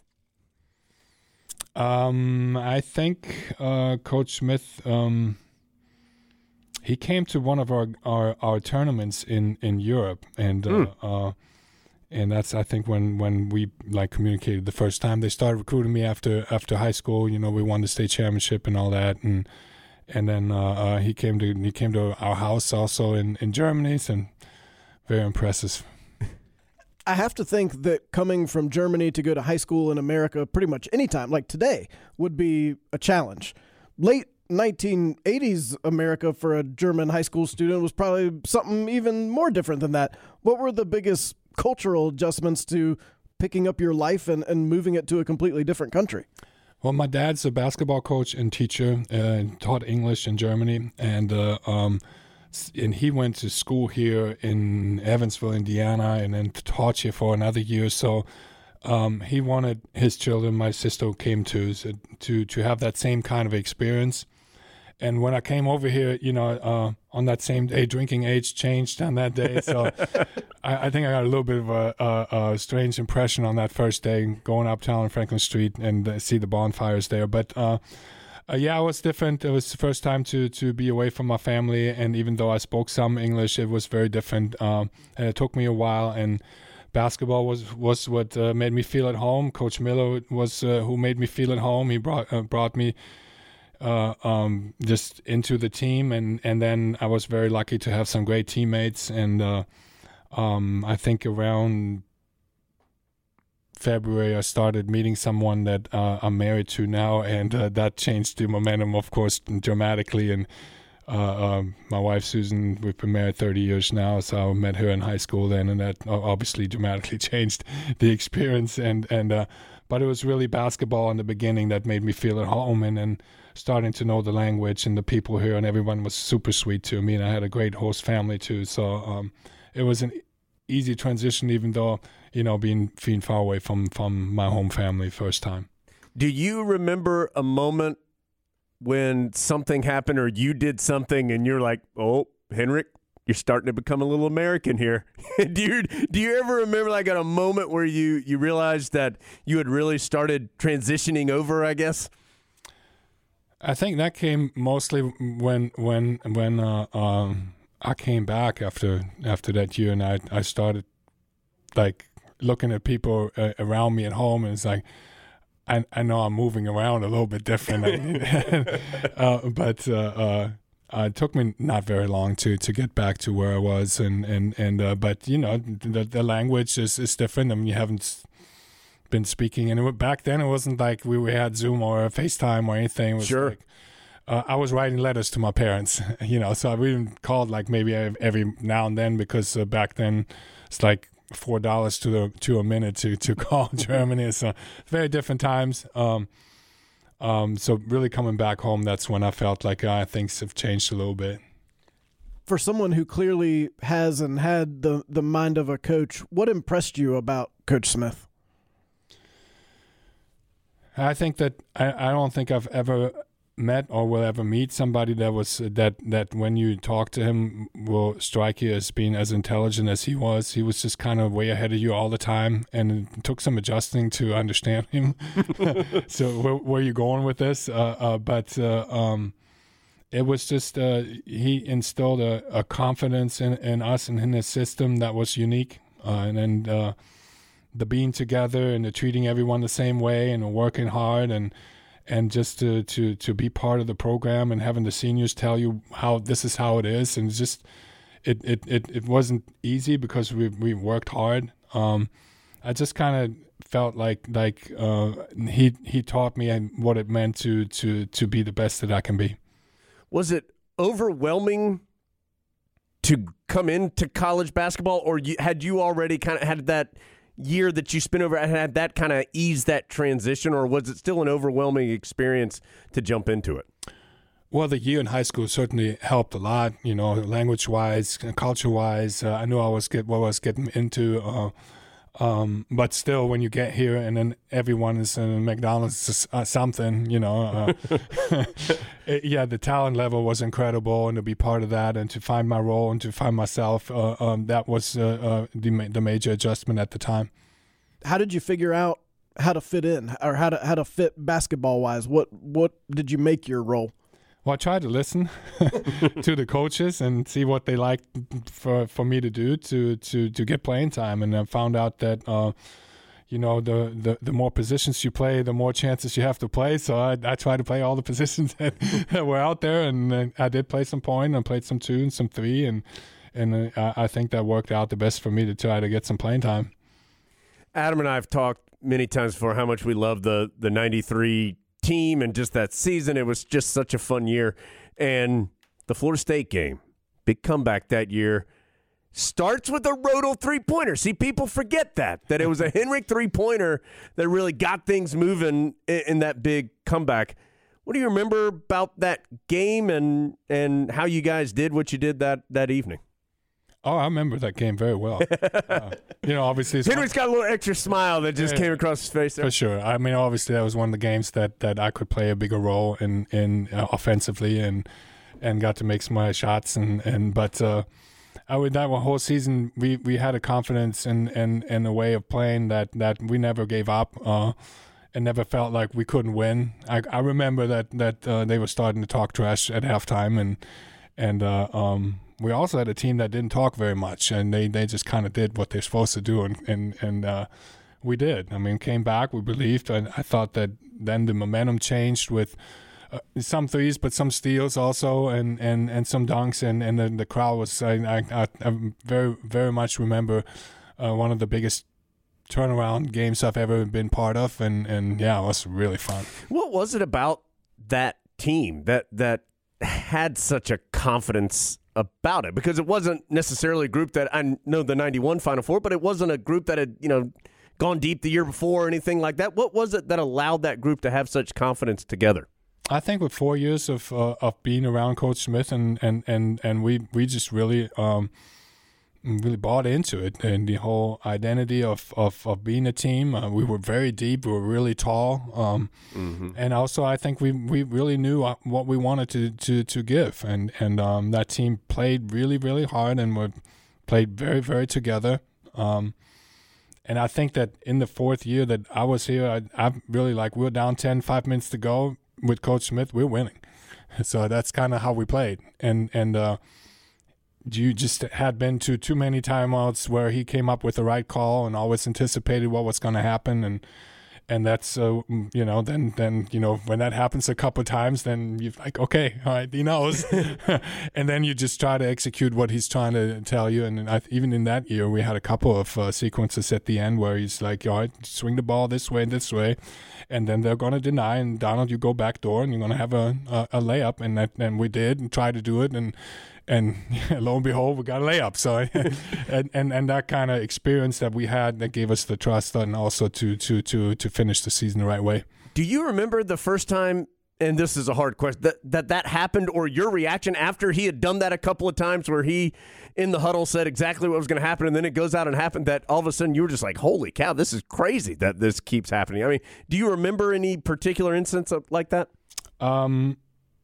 Um, I think uh, Coach Smith, um, he came to one of our, our, our tournaments in, in Europe, and uh, mm. uh, and that's I think when, when we like communicated the first time. They started recruiting me after after high school. You know, we won the state championship and all that, and and then uh, uh, he came to he came to our house also in, in Germany, and very impressive. I have to think that coming from Germany to go to high school in America pretty much any time, like today, would be a challenge. Late nineteen eighties America for a German high school student was probably something even more different than that. What were the biggest cultural adjustments to picking up your life and, and moving it to a completely different country? Well, my dad's a basketball coach and teacher, uh, taught English in Germany, and uh, um, and he went to school here in Evansville, Indiana, and then taught here for another year. So um, he wanted his children, my sister came to, so to to have that same kind of experience. And when I came over here, you know, uh, on that same day, drinking age changed on that day. So I, I think I got a little bit of a, a, a strange impression on that first day, going uptown on Franklin Street and uh, see the bonfires there. But uh, uh, yeah, it was different. It was the first time to, to be away from my family. And even though I spoke some English, it was very different. Um, and it took me a while. And basketball was, was what uh, made me feel at home. Coach Miller was uh, who made me feel at home. He brought uh, brought me Uh, um, just into the team, and, and then I was very lucky to have some great teammates, and uh, um, I think around February I started meeting someone that uh, I'm married to now, and uh, that changed the momentum, of course, dramatically. And uh, um, my wife Susan, we've been married thirty years now, so I met her in high school then, and that obviously dramatically changed the experience. And and uh, but it was really basketball in the beginning that made me feel at home, and then starting to know the language and the people here, and everyone was super sweet to me, and I had a great host family too. So um, it was an easy transition, even though, you know, being being far away from, from my home family first time. Do you remember a moment when something happened or you did something and you're like, oh, Henrik, you're starting to become a little American here? do you do you ever remember like at a moment where you, you realized that you had really started transitioning over, I guess? I think that came mostly when when when uh, um, I came back after after that year, and I I started like looking at people uh, around me at home, and it's like I I know I'm moving around a little bit different, uh, but uh, uh, uh, it took me not very long to to get back to where I was, and and and uh, but you know the the language is is different. I mean, you haven't been speaking, and it, back then it wasn't like we, we had Zoom or FaceTime or anything. It was sure. Like, uh, I was writing letters to my parents, you know, so I even called like maybe every now and then, because uh, back then it's like four dollars to the to a minute to to call Germany. So very different times. Um, um, so really coming back home, that's when I felt like uh, things have changed a little bit. For someone who clearly has and had the the mind of a coach, what impressed you about Coach Smith? I think that I, I don't think I've ever met or will ever meet somebody that was that that when you talk to him will strike you as being as intelligent as he was. He was just kind of way ahead of you all the time, and it took some adjusting to understand him. So where, where are you going with this? Uh, uh, but uh, um, it was just uh, he instilled a, a confidence in, in us and in his system that was unique, uh, and then. Uh, the being together and the treating everyone the same way and working hard and and just to, to, to be part of the program and having the seniors tell you how this is how it is. And just it it, it, it wasn't easy because we we worked hard. Um, I just kind of felt like like uh, he he taught me what it meant to to to be the best that I can be. Was it overwhelming to come into college basketball, or you, had you already kind of had that year that you spent over, had that kind of ease that transition, or was it still an overwhelming experience to jump into it? Well, the year in high school certainly helped a lot, you know, language-wise, culture-wise. Uh, I knew I was get what I was getting into, uh, um, but still, when you get here and then everyone is in McDonald's uh, something, you know, uh, it, yeah, the talent level was incredible, and to be part of that and to find my role and to find myself, uh, um, that was uh, uh, the the major adjustment at the time. How did you figure out how to fit in, or how to how to fit basketball-wise? What what did you make your role? Well, I tried to listen to the coaches and see what they liked for, for me to do to, to, to get playing time. And I found out that, uh, you know, the, the, the more positions you play, the more chances you have to play. So I, I tried to play all the positions that, that were out there. And I did play some point and played some two and some three. And, and uh, I think that worked out the best for me to try to get some playing time. Adam and I have talked many times before how much we love the, the ninety-three team and just that season. It was just such a fun year. And the Florida State game, big comeback that year, starts with a Rodel three-pointer. See, people forget that, that it was a Henrik three-pointer that really got things moving in, in that big comeback. What do you remember about that game and and how you guys did what you did that, that evening? Oh, I remember that game very well. uh, you know, obviously, it's Henry's got a little extra smile that just Yeah, came across his face there. for sure. I mean, obviously, that was one of the games that, that I could play a bigger role in in uh, offensively and and got to make some of my shots and and but uh, I would that whole season we, we had a confidence and and and a way of playing that, that we never gave up. Uh, and never felt like we couldn't win. I, I remember that that uh, they were starting to talk trash at halftime, and and uh, um, we also had a team that didn't talk very much, and they, they just kind of did what they're supposed to do, and and and uh, we did. I mean, came back, we believed, and I thought that then the momentum changed with uh, some threes, but some steals also, and, and, and some dunks, and and then the crowd was. I I, I very very much remember uh, one of the biggest turnaround games I've ever been part of, and, and yeah, it was really fun. What was it about that team that that had such a confidence about it? Because it wasn't necessarily a group that I know the ninety-one Final Four, but it wasn't a group that had, you know, gone deep the year before or anything like that. What was it that allowed that group to have such confidence together? I think with four years of uh, of being around Coach Smith, and and and, and we we just really um, really bought into it, and the whole identity of, of, of being a team. Uh, we were very deep. We were really tall. Um, mm-hmm. And also, I think we, we really knew what we wanted to, to, to give. And, and um, that team played really, really hard, and we played very, very together. Um, and I think that in the fourth year that I was here, I, I really like, we were down ten, five minutes to go with Coach Smith. We're winning. So that's kind of how we played. And, and, uh, you just had been to too many timeouts where he came up with the right call and always anticipated what was going to happen, and and that's uh, you know then then you know when that happens a couple of times, then you're like, okay, all right, he knows, and then you just try to execute what he's trying to tell you. And I, even in that year, we had a couple of uh, sequences at the end where he's like, all right, swing the ball this way and this way, and then they're going to deny, and Donald, you go back door, and you're going to have a, a a layup, and that and we did and tried to do it, and. And lo and behold, we got a layup. So, and, and and that kind of experience that we had that gave us the trust, and also to to to to finish the season the right way. Do you remember the first time? And this is a hard question that that that happened, or your reaction after he had done that a couple of times, where he in the huddle said exactly what was going to happen, and then it goes out and happened. That all of a sudden you were just like, "Holy cow, this is crazy that this keeps happening." I mean, do you remember any particular instance of, like that? Um.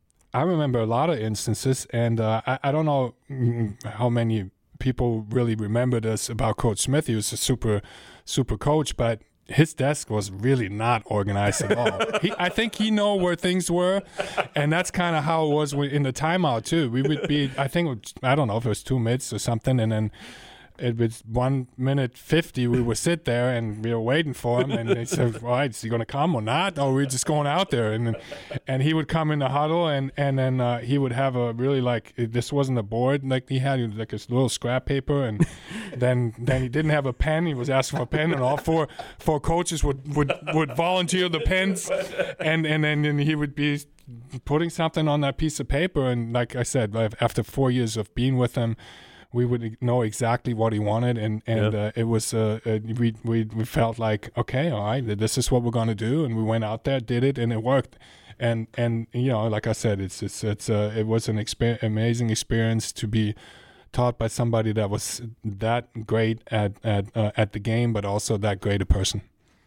I remember a lot of instances, and uh, I, I don't know how many people really remember this about Coach Smith. He was a super, super coach, but his desk was really not organized at all. he, I think he knew where things were, and that's kind of how it was in the timeout, too. We would be, I think, I don't know if it was two minutes or something, and then it was one minute fifty. We would sit there and we were waiting for him, and they said, "All right, is he going to come or not? Or we're just going out there?" And and he would come in the huddle, and and then uh, he would have a really like this wasn't a board like he had, he was like a little scrap paper, and then then he didn't have a pen. He was asking for a pen, and all four four coaches would would, would volunteer the pens, and and then and he would be putting something on that piece of paper. And like I said, after four years of being with him, we would know exactly what he wanted, and and yeah. uh, it was uh, uh, we we we felt like, okay, all right, this is what we're going to do, and we went out there, did it, and it worked. And and you know, like I said, it's it's it's uh, it was an exper- amazing experience to be taught by somebody that was that great at at uh, at the game, but also that great a person.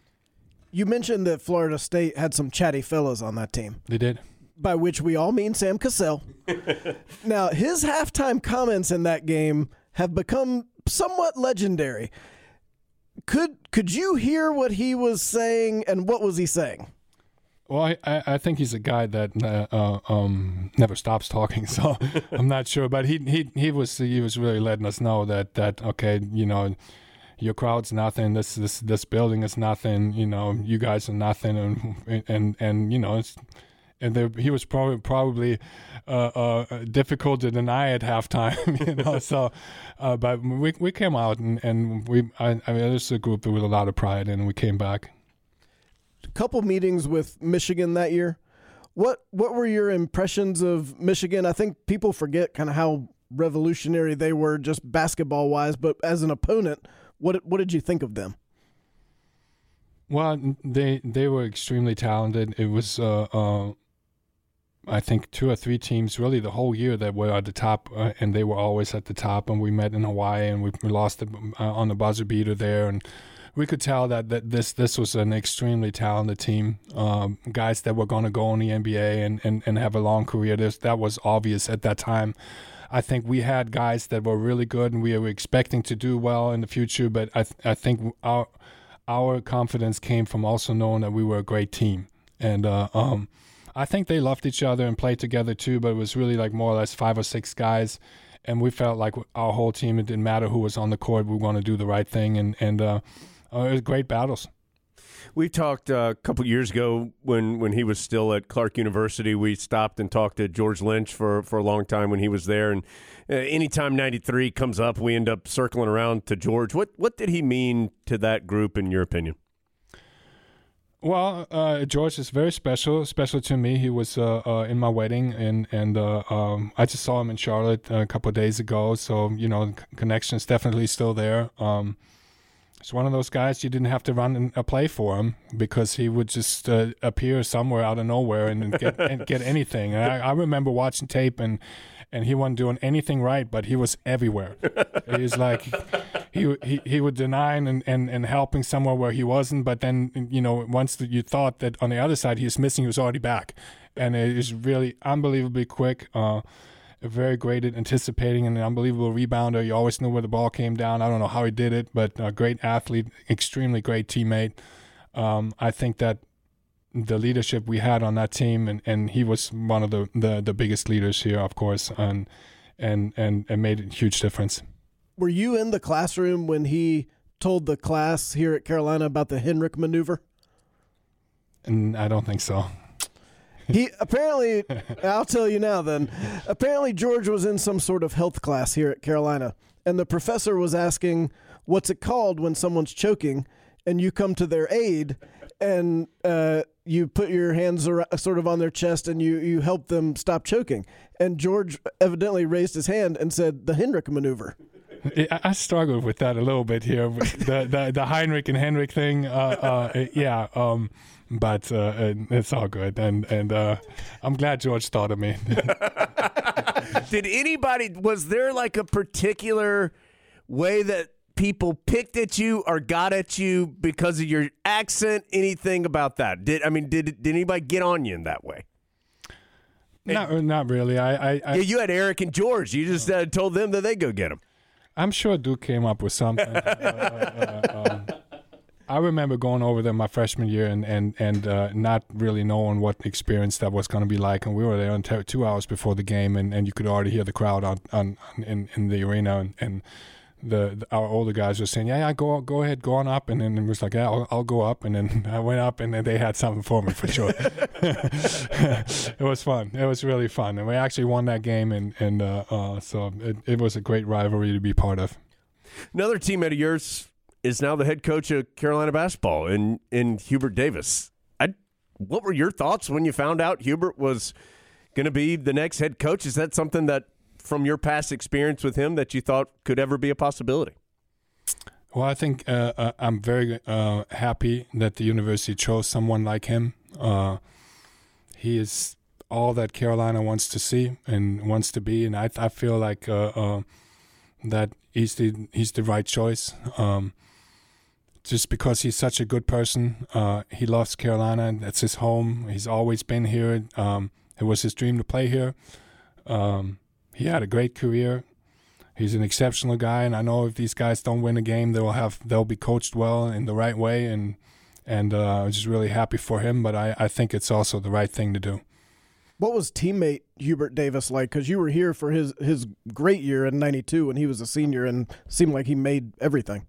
You mentioned that Florida State had some chatty fellas on that team. They did. By which we all mean Sam Cassell. Now, his halftime comments in that game have become somewhat legendary. Could could you hear what he was saying, and what was he saying? Well, I, I, I think he's a guy that uh, uh, um, never stops talking, so I'm not sure. But he he he was he was really letting us know that that okay, you know, your crowd's nothing. This this this building is nothing. You know, you guys are nothing, and and and you know it's. And there, he was probably probably uh, uh, difficult to deny at halftime, you know. So, uh, but we we came out and and we I, I mean, this is a group with a lot of pride, and we came back. A couple meetings with Michigan that year. What what were your impressions of Michigan? I think people forget kind of how revolutionary they were, just basketball wise. But as an opponent, what what did you think of them? Well, they they were extremely talented. It was, uh, uh, I think, two or three teams really the whole year that were at the top, uh, and they were always at the top. And we met in Hawaii, and we, we lost the, uh, on the buzzer beater there, and we could tell that, that this this was an extremely talented team. Um, guys that were going to go in the N B A and, and, and have a long career. This, that was obvious at that time. I think we had guys that were really good, and we were expecting to do well in the future. But I th- I think our our confidence came from also knowing that we were a great team, and uh, um, I think they loved each other and played together too. But it was really like more or less five or six guys, and we felt like our whole team. It didn't matter who was on the court. We were going to do the right thing, and and. Uh, Uh, it was great battles. We talked uh, a couple years ago when, when he was still at Clark University. We stopped and talked to George Lynch for, for a long time when he was there. And uh, anytime ninety-three comes up, we end up circling around to George. What what did he mean to that group, in your opinion? Well, uh, George is very special, special to me. He was uh, uh, in my wedding, and and uh, um, I just saw him in Charlotte a couple of days ago. So, you know, the connection is definitely still there. Um, He's one of those guys you didn't have to run a play for him because he would just uh, appear somewhere out of nowhere and get and get anything. And I, I remember watching tape, and and he wasn't doing anything right, but he was everywhere. He was like he he he would deny and, and, and helping somewhere where he wasn't, but then, you know, once you thought that on the other side he was missing, he was already back, and it is really unbelievably quick. Uh, Very great at anticipating, and an unbelievable rebounder. You always knew where the ball came down. I don't know how he did it, but a great athlete, extremely great teammate. Um, I think that the leadership we had on that team, and, and he was one of the, the, the biggest leaders here, of course, and, and and and made a huge difference. Were you in the classroom when he told the class here at Carolina about the Henrik maneuver? And I don't think so. He apparently, I'll tell you now then, apparently George was in some sort of health class here at Carolina, and the professor was asking, what's it called when someone's choking, and you come to their aid, and uh, you put your hands around, sort of on their chest, and you, you help them stop choking. And George evidently raised his hand and said, the Henrik maneuver. I struggled with that a little bit here, the the, the Heinrich and Henrik thing. Uh, uh, yeah, um, but uh, it's all good, and and uh, I'm glad George thought of me. Did anybody? Was there like a particular way that people picked at you or got at you because of your accent? Anything about that? Did I mean? Did did anybody get on you in that way? Not not really. I, I, I yeah, you had Eric and George. You just uh, told them that they go get him. I'm sure Duke came up with something. uh, uh, um, I remember going over there my freshman year and and and uh, not really knowing what experience that was going to be like. And we were there until two hours before the game, and, and you could already hear the crowd on, on, on in in the arena, and, and the, the our older guys were saying, "Yeah, yeah, go go ahead, go on up." And then it was like, "Yeah, I'll, I'll go up." And then I went up, and then they had something for me for sure. It was fun. It was really fun, and we actually won that game, and and uh, uh, so it, it was a great rivalry to be part of. Another teammate of yours is now the head coach of Carolina basketball, in in Hubert Davis. I, what were your thoughts when you found out Hubert was going to be the next head coach? Is that something that, from your past experience with him, that you thought could ever be a possibility? Well, I think uh, uh, I'm very uh, happy that the university chose someone like him. Uh, he is all that Carolina wants to see and wants to be, and I, I feel like uh, uh, that he's the he's the right choice. Um, just because he's such a good person, uh, he loves Carolina. That's his home. He's always been here. Um, it was his dream to play here. Um, He had a great career. He's an exceptional guy, and I know if these guys don't win a game, they'll have they'll be coached well in the right way, and and uh, I'm just really happy for him. But I, I think it's also the right thing to do. What was teammate Hubert Davis like? Because you were here for his his great year in ninety-two when he was a senior, and seemed like he made everything.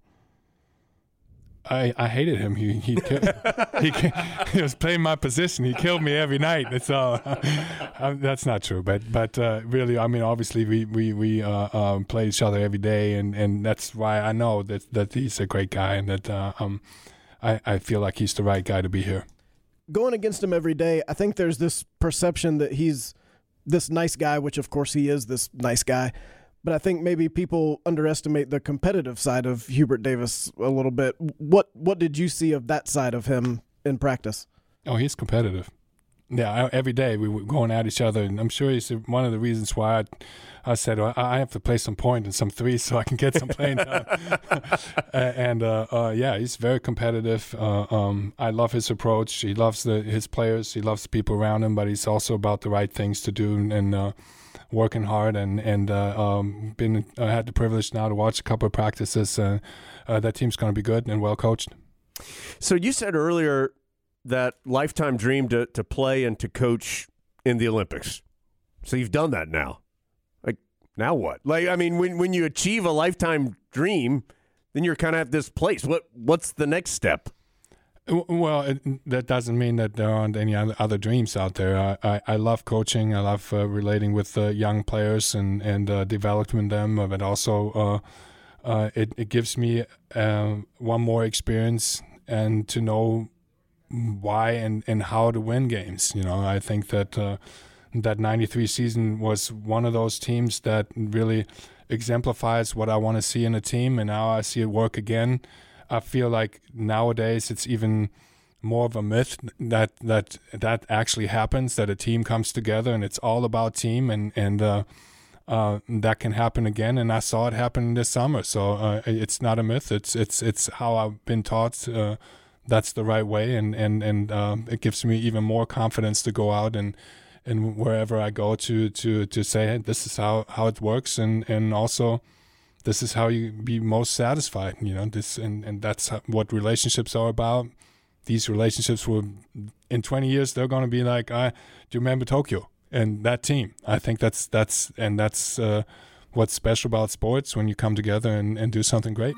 I, I hated him. He he killed, he he was playing my position. He killed me every night. It's uh, that's not true. But but uh, really, I mean, obviously we we we uh, um, play each other every day, and, and that's why I know that, that he's a great guy, and that uh, um, I I feel like he's the right guy to be here. Going against him every day, I think there's this perception that he's this nice guy, which of course he is this nice guy. but I think maybe people underestimate the competitive side of Hubert Davis a little bit. What what did you see of that side of him in practice? Oh, he's competitive. Yeah, every day we were going at each other, and I'm sure he's one of the reasons why I, I said well, I have to play some point and some threes so I can get some playing time. and uh, uh, yeah, he's very competitive. Uh, um, I love his approach. He loves the, his players. He loves the people around him, but he's also about the right things to do and uh, working hard. And and uh, um, been I had the privilege now to watch a couple of practices. Uh, uh, that team's going to be good and well coached. So you said earlier that lifetime dream to, to play and to coach in the Olympics. So you've done that now. Like, now what? Like, I mean, when when you achieve a lifetime dream, then you're kind of at this place. What What's the next step? Well, it, that doesn't mean that there aren't any other, other dreams out there. I, I, I love coaching. I love uh, relating with uh, young players and, and uh, developing them, but also uh, uh, it, it gives me uh, one more experience and to know why and, and how to win games. You know, I think that uh, that ninety-three season was one of those teams that really exemplifies what I want to see in a team, and now I see it work again. I feel like nowadays it's even more of a myth that that that actually happens, that a team comes together and it's all about team, and and uh, uh, that can happen again. And I saw it happen this summer, so uh, it's not a myth. It's it's it's how I've been taught. Uh, that's the right way, and and and um, it gives me even more confidence to go out and and wherever I go to to to say, hey, this is how, how it works, and and also this is how you be most satisfied. You know, this and and that's what relationships are about. These relationships will, in twenty years, they're going to be like, I do you remember Tokyo and that team. I think that's that's and that's uh, what's special about sports, when you come together and, and do something great.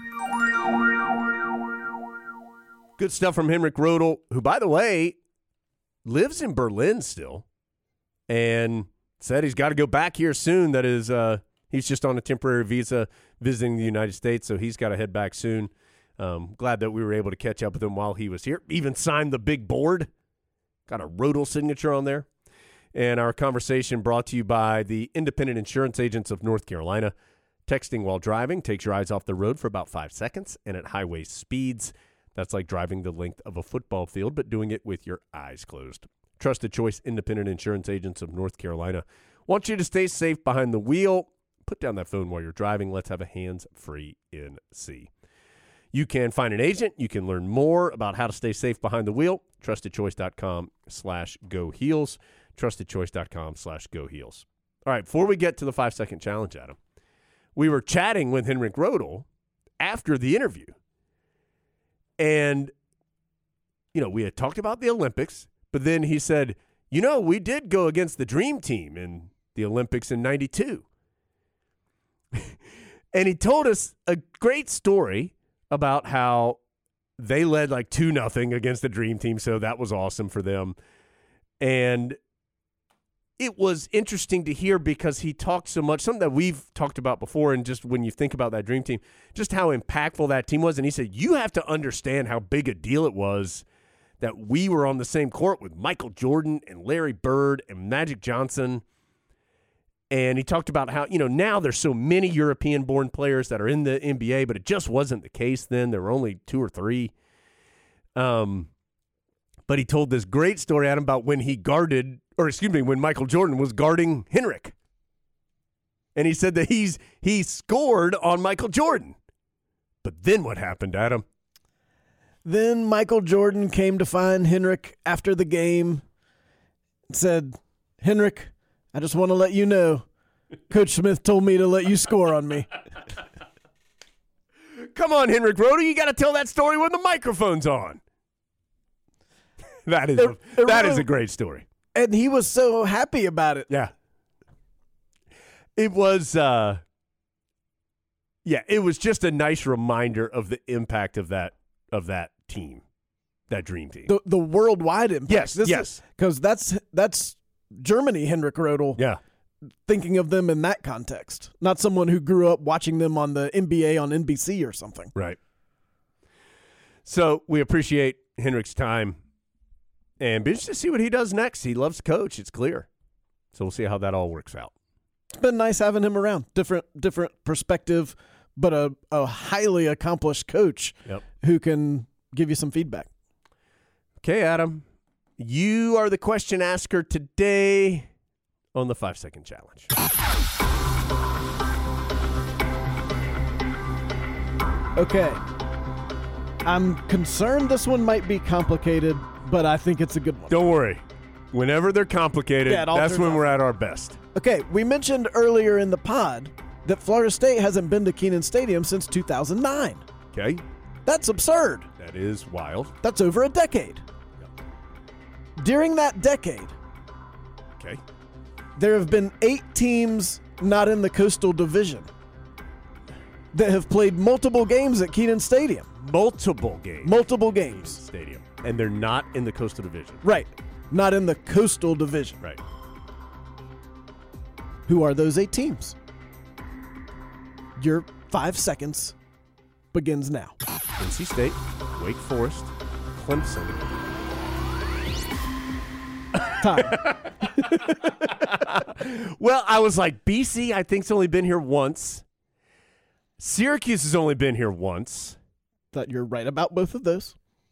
Good stuff from Henrik Rödl, who, by the way, lives in Berlin still, and said he's got to go back here soon. That is, uh, he's just on a temporary visa visiting the United States, so he's got to head back soon. Um, glad that we were able to catch up with him while he was here. Even signed the big board. Got a Rödl signature on there. And our conversation brought to you by the Independent Insurance Agents of North Carolina. Texting while driving takes your eyes off the road for about five seconds, and at highway speeds, that's like driving the length of a football field, but doing it with your eyes closed. Trusted Choice Independent Insurance Agents of North Carolina want you to stay safe behind the wheel. Put down that phone while you're driving. Let's have a hands-free N C. You can find an agent. You can learn more about how to stay safe behind the wheel. TrustedChoice.com slash go heels. TrustedChoice.com slash go heels. All right, before we get to the five-second challenge, Adam, we were chatting with Henrik Rödl after the interview. And, you know, we had talked about the Olympics, but then he said, you know, we did go against the Dream Team in the Olympics in ninety-two. And he told us a great story about how they led like two nothing against the Dream Team, so that was awesome for them. And it was interesting to hear because he talked so much, something that we've talked about before, and just when you think about that Dream Team, just how impactful that team was. And he said, you have to understand how big a deal it was that we were on the same court with Michael Jordan and Larry Bird and Magic Johnson. And he talked about how, you know, now there's so many European-born players that are in the N B A, but it just wasn't the case then. There were only two or three. Um, but he told this great story, Adam, about when he guarded, or excuse me, when Michael Jordan was guarding Henrik. And he said that he's he scored on Michael Jordan. But then what happened, Adam? Then Michael Jordan came to find Henrik after the game and said, Henrik, I just want to let you know, Coach Smith told me to let you score on me. Come on, Henrik Rödl, you got to tell that story when the microphone's on. That is It- a, it that really- is a great story. And he was so happy about it. Yeah. It was uh Yeah, it was just a nice reminder of the impact of that of that team, that Dream Team. The the worldwide impact. Yes, This yes. Because that's that's Germany, Henrik Rödl. Yeah. Thinking of them in that context, not someone who grew up watching them on the N B A on N B C or something. Right. So we appreciate Henrik's time, and be interested to see what he does next. He loves to coach, it's clear. So we'll see how that all works out. It's been nice having him around. Different different perspective, but a, a highly accomplished coach Yep. who can give you some feedback. Okay, Adam, you are the question asker today on the five-second challenge. Okay. I'm concerned this one might be complicated, but I think it's a good one. Don't worry. Whenever they're complicated, Yeah, it all that's turns when out. we're at our best. Okay, we mentioned earlier in the pod that Florida State hasn't been to Kenan Stadium since two thousand nine. Okay? That's absurd. That is wild. That's over a decade. During that decade, Okay. there have been eight teams not in the Coastal Division that have played multiple games at Kenan Stadium. Multiple games. Multiple in games. Stadium. And they're not in the Coastal Division. Right. Not in the Coastal Division. Right. Who are those eight teams? Your five seconds begins now. N C State, Wake Forest, Clemson. Time. Well, I was like, B C, I think's only been here once. Syracuse has only been here once. That you're right about both of those.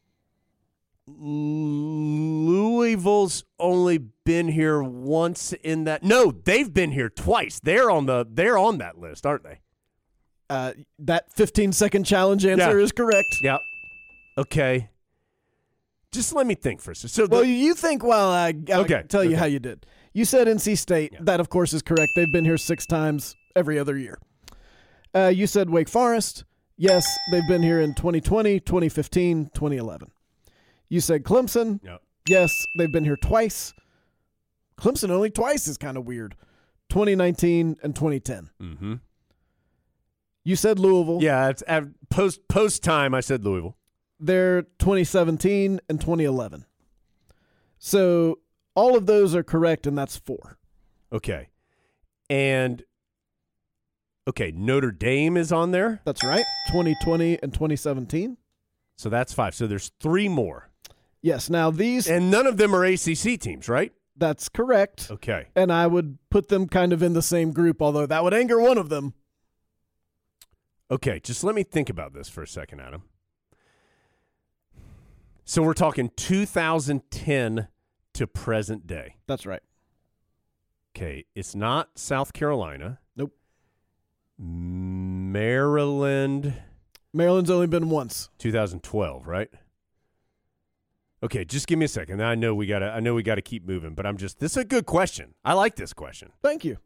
Louisville's only been here once in that. No, they've been here twice. They're on the they're on that list, aren't they? Uh, that fifteen second challenge answer Yeah. is correct. Yep. Okay. Just let me think for a second. So the, Well, you think while I I'll Okay, tell you okay. how you did. You said N C State. Yeah. That, of course, is correct. They've been here six times every other year. Uh, you said Wake Forest. Yes, they've been here in twenty twenty, twenty fifteen, twenty eleven. You said Clemson. Yep. Yes, they've been here twice. Clemson only twice is kind of weird. twenty nineteen and twenty ten. Mm-hmm. You said Louisville. Yeah, it's at post post time. I said Louisville. They're twenty seventeen and twenty eleven. So all of those are correct, and that's four. Okay, and okay, Notre Dame is on there, That's right. twenty twenty and twenty seventeen. so that's five. So there's three more, Yes. Now these, and none of them are A C C teams, right? that's correct. Okay. And I would put them kind of in the same group, although that would anger one of them. Okay, just let me think about this for a second, Adam. So we're talking two thousand ten to present day. That's right. Okay, it's not South Carolina. Nope. Maryland, Maryland's only been once. two thousand twelve, right? Okay, just give me a second. I know we gotta. I know we gotta keep moving, but I'm just. This is a good question. I like this question. Thank you.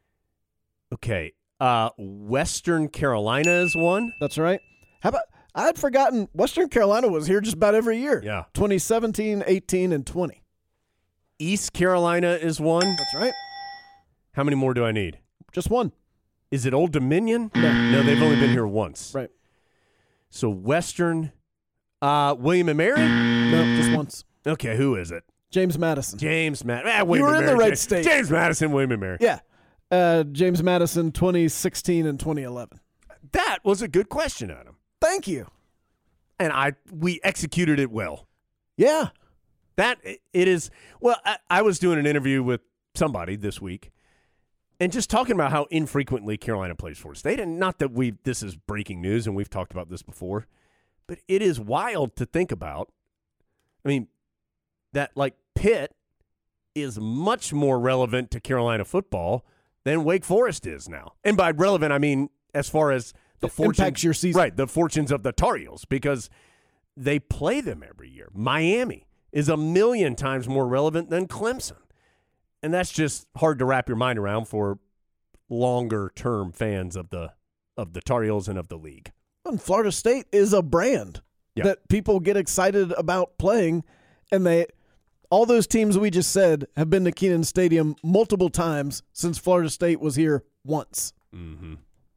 Okay, uh, Western Carolina is one. That's right. How about, I had forgotten Western Carolina was here just about every year. Yeah. twenty seventeen, eighteen, and twenty. East Carolina is one. That's right. How many more do I need? Just one. Is it Old Dominion? No. No, they've only been here once. Right. So Western, uh, William and Mary? No, just once. Okay, who is it? James Madison. James Madison. Ah, William were and in the Mary. right James, state. James Madison, William and Mary. Yeah. Uh, James Madison, twenty sixteen and twenty eleven. That was a good question, Adam. Thank you. And I we executed it well. Yeah. That it is. Well, I, I was doing an interview with somebody this week, and just talking about how infrequently Carolina plays Florida State. And not that we this is breaking news, and we've talked about this before, but it is wild to think about. I mean, that like Pitt is much more relevant to Carolina football than Wake Forest is now. And by relevant, I mean as far as the It fortunes, impacts your season. right? The fortunes of the Tar Heels, because they play them every year. Miami is a million times more relevant than Clemson, and that's just hard to wrap your mind around for longer term fans of the of the Tar Heels and of the league. And Florida State is a brand Yeah. that people get excited about playing, and they all those teams we just said have been to Kenan Stadium multiple times since Florida State was here once. Mm-hmm.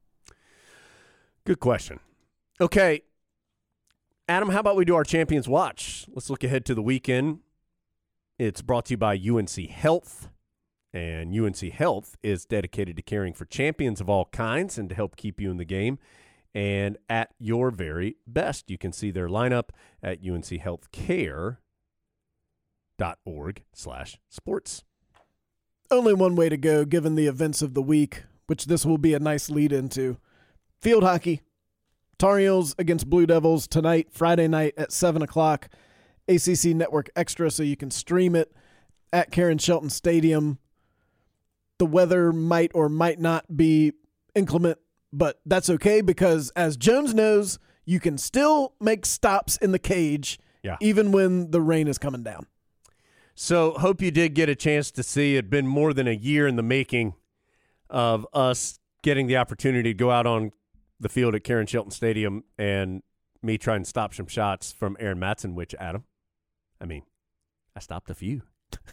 Good question. Okay, Adam, how about we do our Champions Watch? Let's look ahead to the weekend. It's brought to you by U N C Health, and U N C Health is dedicated to caring for champions of all kinds and to help keep you in the game and at your very best. You can see their lineup at UNChealthcare dot org slash sports. only one way to go given the events of the week, which this will be a nice lead into. Field hockey. Tar Heels against Blue Devils tonight, Friday night at seven o'clock. A C C Network Extra, so you can stream it at Karen Shelton Stadium. The weather might or might not be inclement, but that's okay because, as Jones knows, you can still make stops in the cage Yeah. even when the rain is coming down. So hope you did get a chance to see. It'd been more than a year in the making of us getting the opportunity to go out on the field at Karen Shelton Stadium and me trying to stop some shots from Erin Matson, which, Adam, I mean, I stopped a few.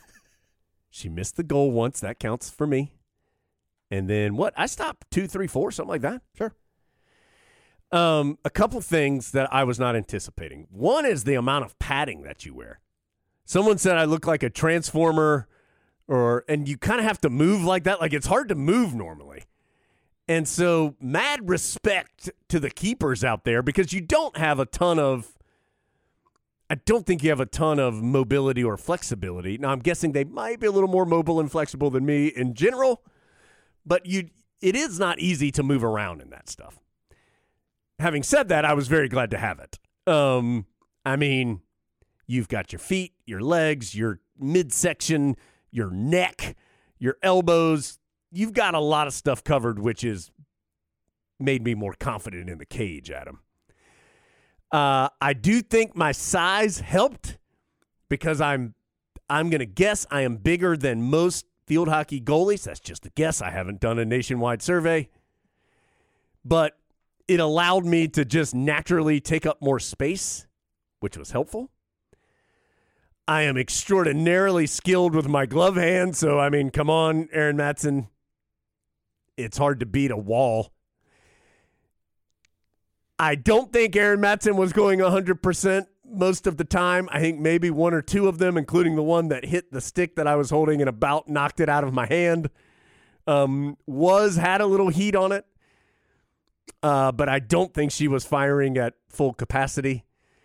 She missed the goal once. That counts for me. And then what? I stopped two, three, four, something like that. Sure. Um, a couple things that I was not anticipating. One is the amount of padding that you wear. Someone said I look like a transformer, or and you kind of have to move like that. Like, it's hard to move normally. And so mad respect to the keepers out there because you don't have a ton of – I don't think you have a ton of mobility or flexibility. Now, I'm guessing they might be a little more mobile and flexible than me in general, but you it is not easy to move around in that stuff. Having said that, I was very glad to have it. Um, I mean, you've got your feet, your legs, your midsection, your neck, your elbows. You've got a lot of stuff covered, which has made me more confident in the cage, Adam. Uh, I do think my size helped because I'm I'm going to guess I am bigger than most field hockey goalies. That's just a guess. I haven't done a nationwide survey. But it allowed me to just naturally take up more space, which was helpful. I am extraordinarily skilled with my glove hand, so, I mean, come on, Erin Matson. It's hard to beat a wall. I don't think Erin Matson was going one hundred percent most of the time. I think maybe one or two of them, including the one that hit the stick that I was holding and about knocked it out of my hand, um, was had a little heat on it. Uh, but I don't think she was firing at full capacity.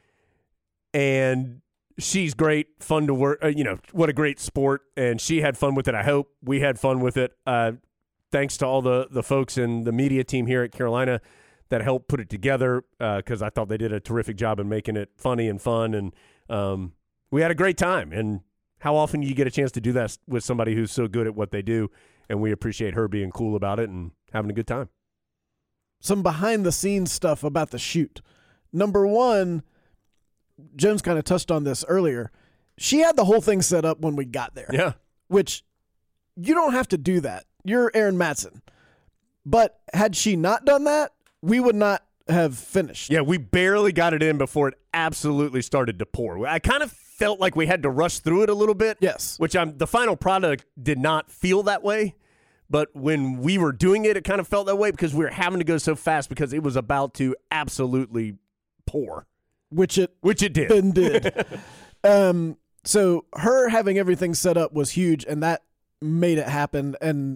And she's great, fun to work. Uh, you know, what a great sport. And she had fun with it. I hope we had fun with it. Uh, thanks to all the, the folks in the media team here at Carolina that helped put it together because uh, I thought they did a terrific job in making it funny and fun. And um, we had a great time. And how often do you get a chance to do that with somebody who's so good at what they do? And we appreciate her being cool about it and having a good time. Some behind-the-scenes stuff about the shoot. Number one, Jones kind of touched on this earlier. She had the whole thing set up when we got there. Yeah. Which you don't have to do that. You're Erin Matson. But had she not done that, we would not have finished. Yeah, we barely got it in before it absolutely started to pour. I kind of felt like we had to rush through it a little bit. Yes. Which I'm the final product did not feel that way. But when we were doing it, it kind of felt that way because we were having to go so fast because it was about to absolutely pour. Which it Which it did. Then did. um, so her having everything set up was huge, and that made it happen. And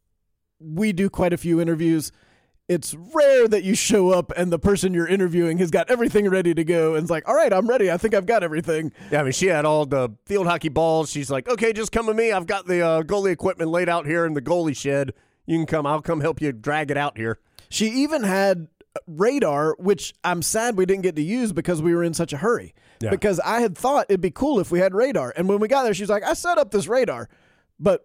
we do quite a few interviews. It's rare that you show up and the person you're interviewing has got everything ready to go and it's like, all right, I'm ready. I think I've got everything. Yeah, I mean, she had all the field hockey balls. She's like, okay, just come with me. I've got the uh, goalie equipment laid out here in the goalie shed. You can come. I'll come help you drag it out here. She even had radar, which I'm sad we didn't get to use because we were in such a hurry. Yeah. Because I had thought it'd be cool if we had radar. And when we got there, she was like, I set up this radar. But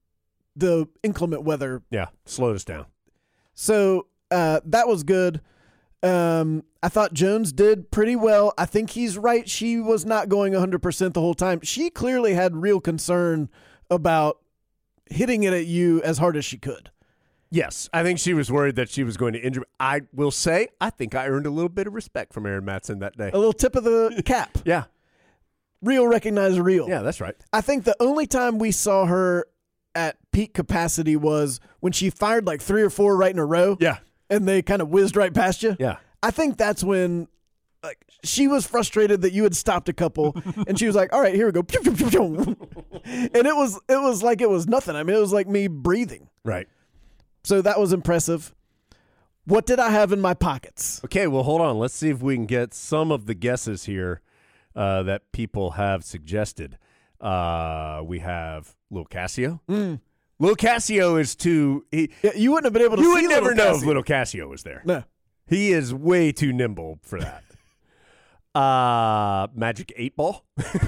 the inclement weather. Yeah, slowed us down. So uh, that was good. Um, I thought Jones did pretty well. I think he's right. She was not going one hundred percent the whole time. She clearly had real concern about hitting it at you as hard as she could. Yes, I think she was worried that she was going to injure. I will say, I think I earned a little bit of respect from Erin Matson that day. A little tip of the cap. Yeah. Real recognize real. Yeah, that's right. I think the only time we saw her at peak capacity was when she fired like three or four right in a row. Yeah. And they kind of whizzed right past you. Yeah. I think that's when like she was frustrated that you had stopped a couple and she was like, all right, here we go. And it was it was like it was nothing. I mean, it was like me breathing. Right. So that was impressive. What did I have in my pockets? Okay, well, hold on. Let's see if we can get some of the guesses here uh, that people have suggested. Uh, we have Lil Casio. Mm. Lil Casio is too. He, Yeah, you wouldn't have been able to you see would never Little know Cassie. if Little Casio was there. No. He is way too nimble for that. uh, Magic eight Ball.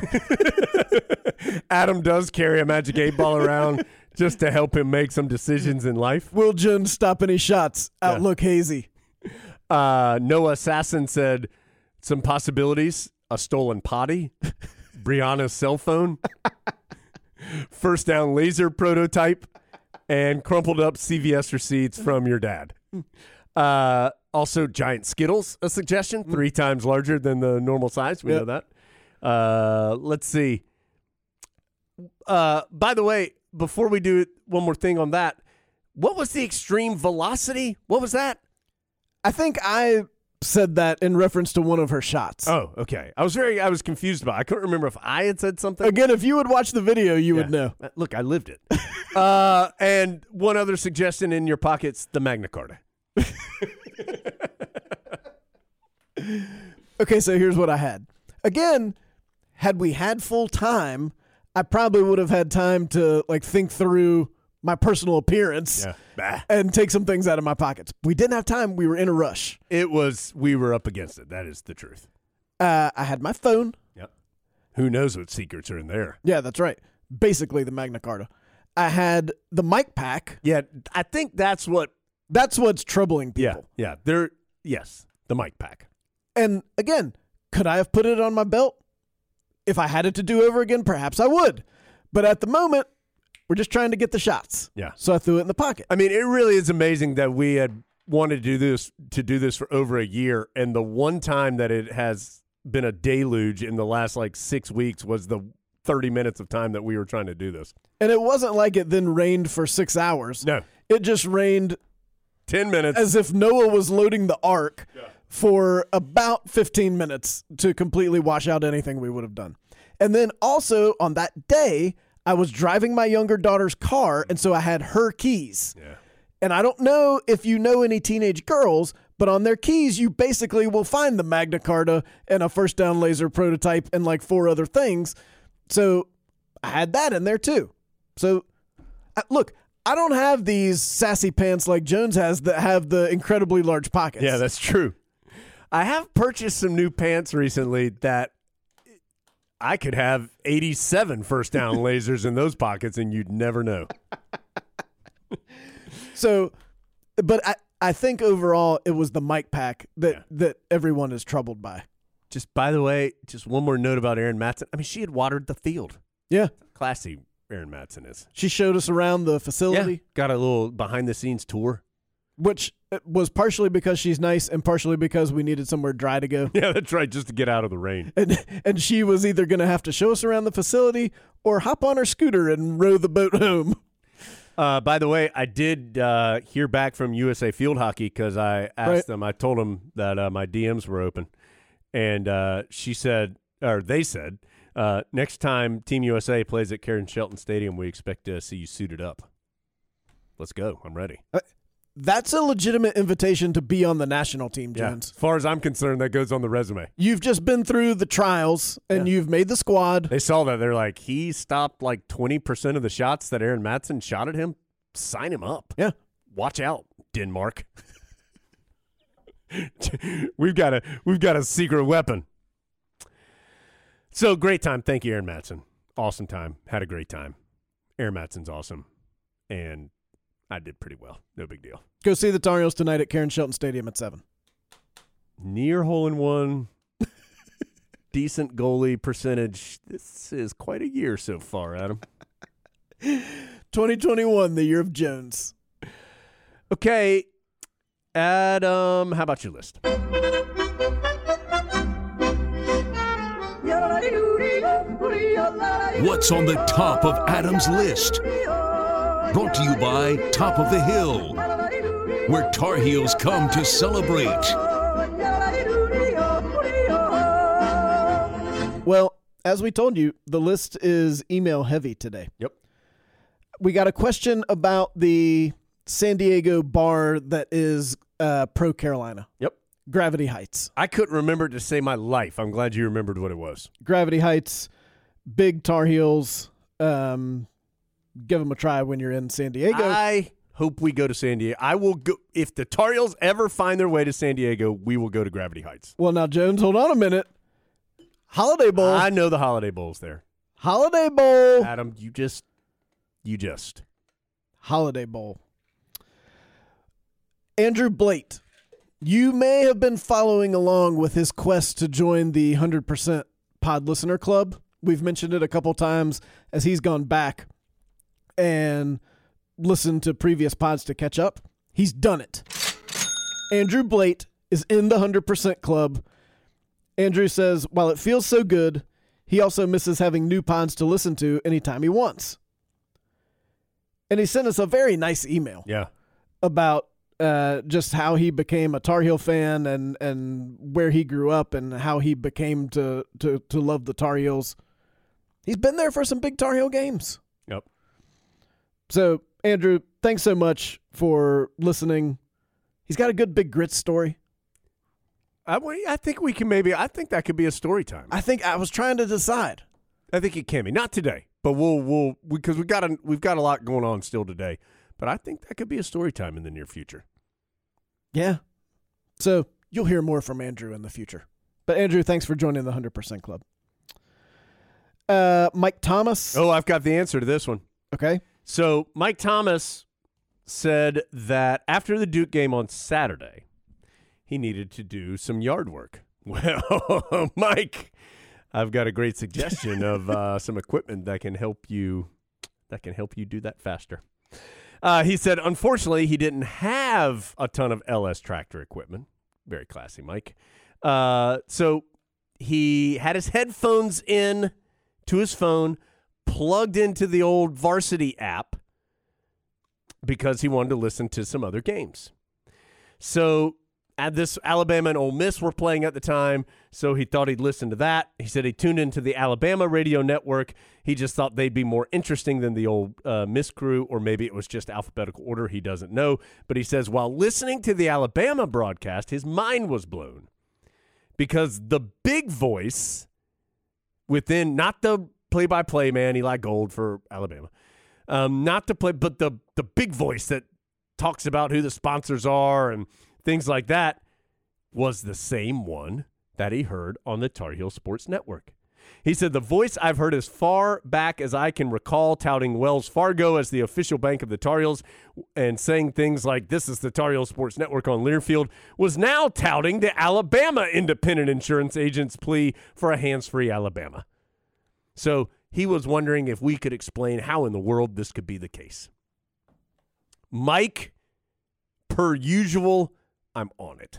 Adam does carry a Magic eight Ball around just to help him make some decisions in life. Will Jones stop any shots? Outlook hazy. Uh, Noah Assassin said some possibilities: a stolen potty, Brianna's cell phone, first down laser prototype, and crumpled up C V S receipts from your dad. Uh, also, giant Skittles, a suggestion, three times larger than the normal size. We Yep. know that. Uh, let's see. Uh, by the way, before we do one more thing on that, what was the extreme velocity? What was that? I think I said that in reference to one of her shots. Oh, okay. I was very, I was confused about it. I couldn't remember if I had said something. Again, if you would watch the video, you would Yeah. know. Uh, Look, I lived it. uh, and one other suggestion in your pockets, the Magna Carta. Okay, so here's what I had. Again, had we had full time, I probably would have had time to like think through my personal appearance Bah. and take some things out of my pockets. We didn't have time. We were in a rush. It was, we were up against it. That is the truth. Uh, I had my phone. Yep. Who knows what secrets are in there? Yeah, that's right. Basically the Magna Carta. I had the mic pack. Yeah, I think that's what, That's what's troubling yeah, people. yeah. There, yes, the mic pack. And again, could I have put it on my belt? If I had it to do over again, perhaps I would. But at the moment, we're just trying to get the shots. Yeah. So I threw it in the pocket. I mean, it really is amazing that we had wanted to do this to do this for over a year, and the one time that it has been a deluge in the last like six weeks was the thirty minutes of time that we were trying to do this. And it wasn't like it then rained for six hours. No, It just rained ten minutes. as if Noah was loading the ark for about fifteen minutes to completely wash out anything we would have done. And then also on that day, I was driving my younger daughter's car, and so I had her keys. Yeah. And I don't know if you know any teenage girls, but on their keys, you basically will find the Magna Carta and a first down laser prototype and like four other things. So I had that in there too. So uh, look, I don't have these sassy pants like Jones has that have the incredibly large pockets. Yeah, that's true. I have purchased some new pants recently that I could have eighty-seven first down lasers in those pockets, and you'd never know. So, but I, I think overall it was the mic pack that, Yeah. that everyone is troubled by. Just by the way, just one more note about Erin Matson. I mean, she had watered the field. Yeah. Classy Erin Matson is. She showed us around the facility. Got a little behind the scenes tour. Which was partially because she's nice and partially because we needed somewhere dry to go. Yeah, that's right, just to get out of the rain. And and she was either going to have to show us around the facility or hop on her scooter and row the boat home. Uh, by the way, I did uh, hear back from U S A Field Hockey because I asked Right. them, I told them that uh, my D Ms were open. And uh, she said, or they said, uh, next time Team U S A plays at Karen Shelton Stadium, we expect to see you suited up. Let's go. I'm ready. That's a legitimate invitation to be on the national team, Yeah. Jones. As far as I'm concerned, that goes on the resume. You've just been through the trials and Yeah. you've made the squad. They saw that. They're like, he stopped like twenty percent of the shots that Aaron Matson shot at him. Sign him up. Yeah. Watch out, Denmark. we've got a we've got a secret weapon. So great time. Thank you, Aaron Matson. Awesome time. Had a great time. Aaron Matson's awesome. And I did pretty well. No big deal. Go see the Tar Heels tonight at Karen Shelton Stadium at seven. Near hole in one. Decent goalie percentage. This is quite a year so far, Adam. twenty twenty-one, the year of Jones. Okay. Adam, how about your list? What's on the top of Adam's list? Brought to you by Top of the Hill, where Tar Heels come to celebrate. Well, as we told you, the list is email heavy today. Yep. We got a question about the San Diego bar that is uh, pro Carolina. Yep. Gravity Heights. I couldn't remember to save my life. I'm glad you remembered what it was. Gravity Heights, big Tar Heels, um, give them a try when you're in San Diego. I hope we go to San Diego. I will go if the Tar Heels ever find their way to San Diego. We will go to Gravity Heights. Well, now Jones, hold on a minute. Holiday Bowl. I know the Holiday Bowl's there. Holiday Bowl. Adam, you just, you just. Holiday Bowl. Andrew Blate, you may have been following along with his quest to join the one hundred percent Pod Listener Club. We've mentioned it a couple times as he's gone back and listened to previous pods to catch up. He's done it. Andrew Blate is in the one hundred percent Club. Andrew says, while it feels so good, he also misses having new pods to listen to anytime he wants. And he sent us a very nice email Yeah. about uh, just how he became a Tar Heel fan and, and where he grew up and how he became to, to, to love the Tar Heels. He's been there for some big Tar Heel games. Yep. So, Andrew, thanks so much for listening. He's got a good Big Grits story. I, I think we can maybe, I think that could be a story time. I think I was trying to decide. I think it can be. Not today, but we'll, we'll, because we got a, we've got a lot going on still today. But I think that could be a story time in the near future. Yeah. So you'll hear more from Andrew in the future. But Andrew, thanks for joining the one hundred percent Club. Uh, Mike Thomas. Oh, I've got the answer to this one. Okay. So Mike Thomas said that after the Duke game on Saturday, he needed to do some yard work. Well, Mike, I've got a great suggestion of uh, some equipment that can help you that can help you do that faster. Uh, he said, unfortunately, he didn't have a ton of L S tractor equipment. Very classy, Mike. Uh, so he had his headphones in to his phone, plugged into the old Varsity app because he wanted to listen to some other games. So at this, Alabama and Ole Miss were playing at the time, so he thought he'd listen to that. He said he tuned into the Alabama radio network. He just thought they'd be more interesting than the old uh, Miss crew, or maybe it was just alphabetical order. He doesn't know. But he says while listening to the Alabama broadcast, his mind was blown because the big voice within, not the play-by-play man, Eli Gold for Alabama, um, not the play, but the the big voice that talks about who the sponsors are and things like that, was the same one that he heard on the Tar Heel Sports Network. He said, the voice I've heard as far back as I can recall touting Wells Fargo as the official bank of the Tar Heels and saying things like, this is the Tar Heel Sports Network on Learfield, was now touting the Alabama independent insurance agent's plea for a hands-free Alabama. So he was wondering if we could explain how in the world this could be the case. Mike, per usual, I'm on it.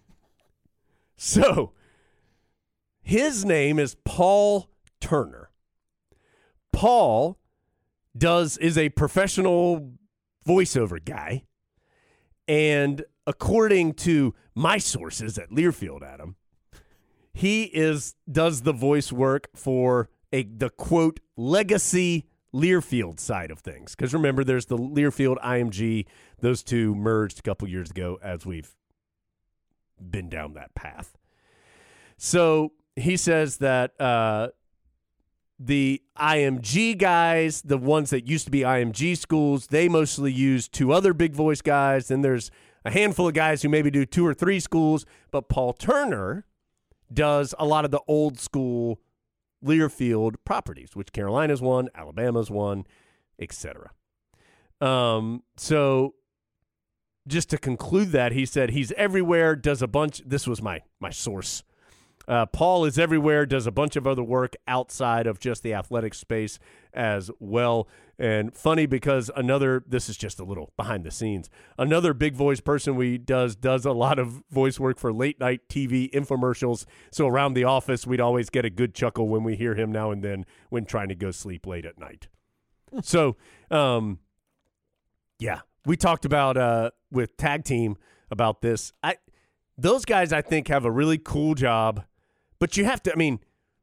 So, his name is Paul Turner. Paul does is a professional voiceover guy, and according to my sources at Learfield, Adam, he is does the voice work for a the quote legacy Learfield side of things. Because remember, there's the Learfield I M G; those two merged a couple years ago, as we've been down that path. So he says that uh, the I M G guys, the ones that used to be I M G schools, they mostly use two other big voice guys. Then there's a handful of guys who maybe do two or three schools. But Paul Turner does a lot of the old school Learfield properties, which Carolina's one, Alabama's one, et cetera. Um, so just to conclude that, he said he's everywhere, does a bunch. This was my my source. Uh, Paul is everywhere, does a bunch of other work outside of just the athletic space as well. And funny because another, this is just a little behind the scenes, another big voice person we does does a lot of voice work for late night T V infomercials. So around the office, we'd always get a good chuckle when we hear him now and then when trying to go sleep late at night. So, um, yeah, we talked about uh, with Tag Team about this. I those guys I think have a really cool job. But you have to, I mean,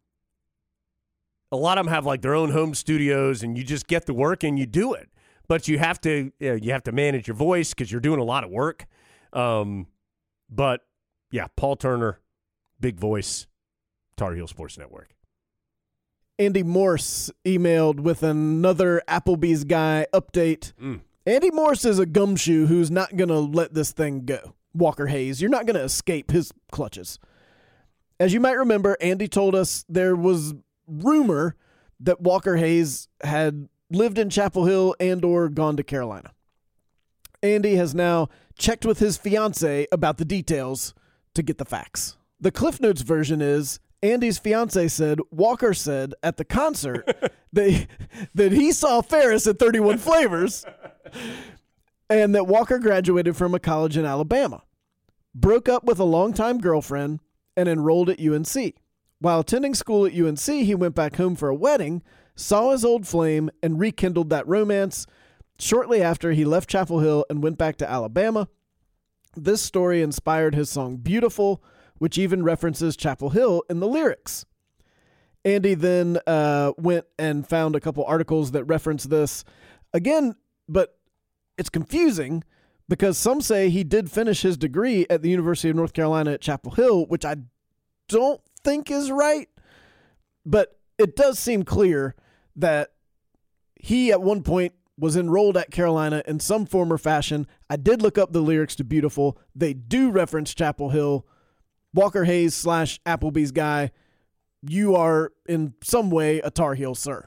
a lot of them have like their own home studios and you just get the work and you do it. But you have to, you know, you have to manage your voice because you're doing a lot of work. Um, but yeah, Paul Turner, big voice, Tar Heel Sports Network. Andy Morse emailed with another Applebee's guy update. Mm. Andy Morse is a gumshoe who's not going to let this thing go. Walker Hayes, you're not going to escape his clutches. As you might remember, Andy told us there was rumor that Walker Hayes had lived in Chapel Hill and or gone to Carolina. Andy has now checked with his fiancée about the details to get the facts. The Cliff Notes version is Andy's fiancée said Walker said at the concert that, that he saw Ferris at thirty-one Flavors and that Walker graduated from a college in Alabama, broke up with a longtime girlfriend, and enrolled at U N C. While attending school at U N C, he went back home for a wedding, saw his old flame, and rekindled that romance shortly after he left Chapel Hill and went back to Alabama. This story inspired his song Beautiful, which even references Chapel Hill in the lyrics. Andy then uh, went and found a couple articles that reference this again, but it's confusing because some say he did finish his degree at the University of North Carolina at Chapel Hill, which I don't think is right, but it does seem clear that he at one point was enrolled at Carolina in some form or fashion. I did look up the lyrics to Beautiful. They do reference Chapel Hill. Walker Hayes slash Applebee's guy, you are in some way a Tar Heel, sir.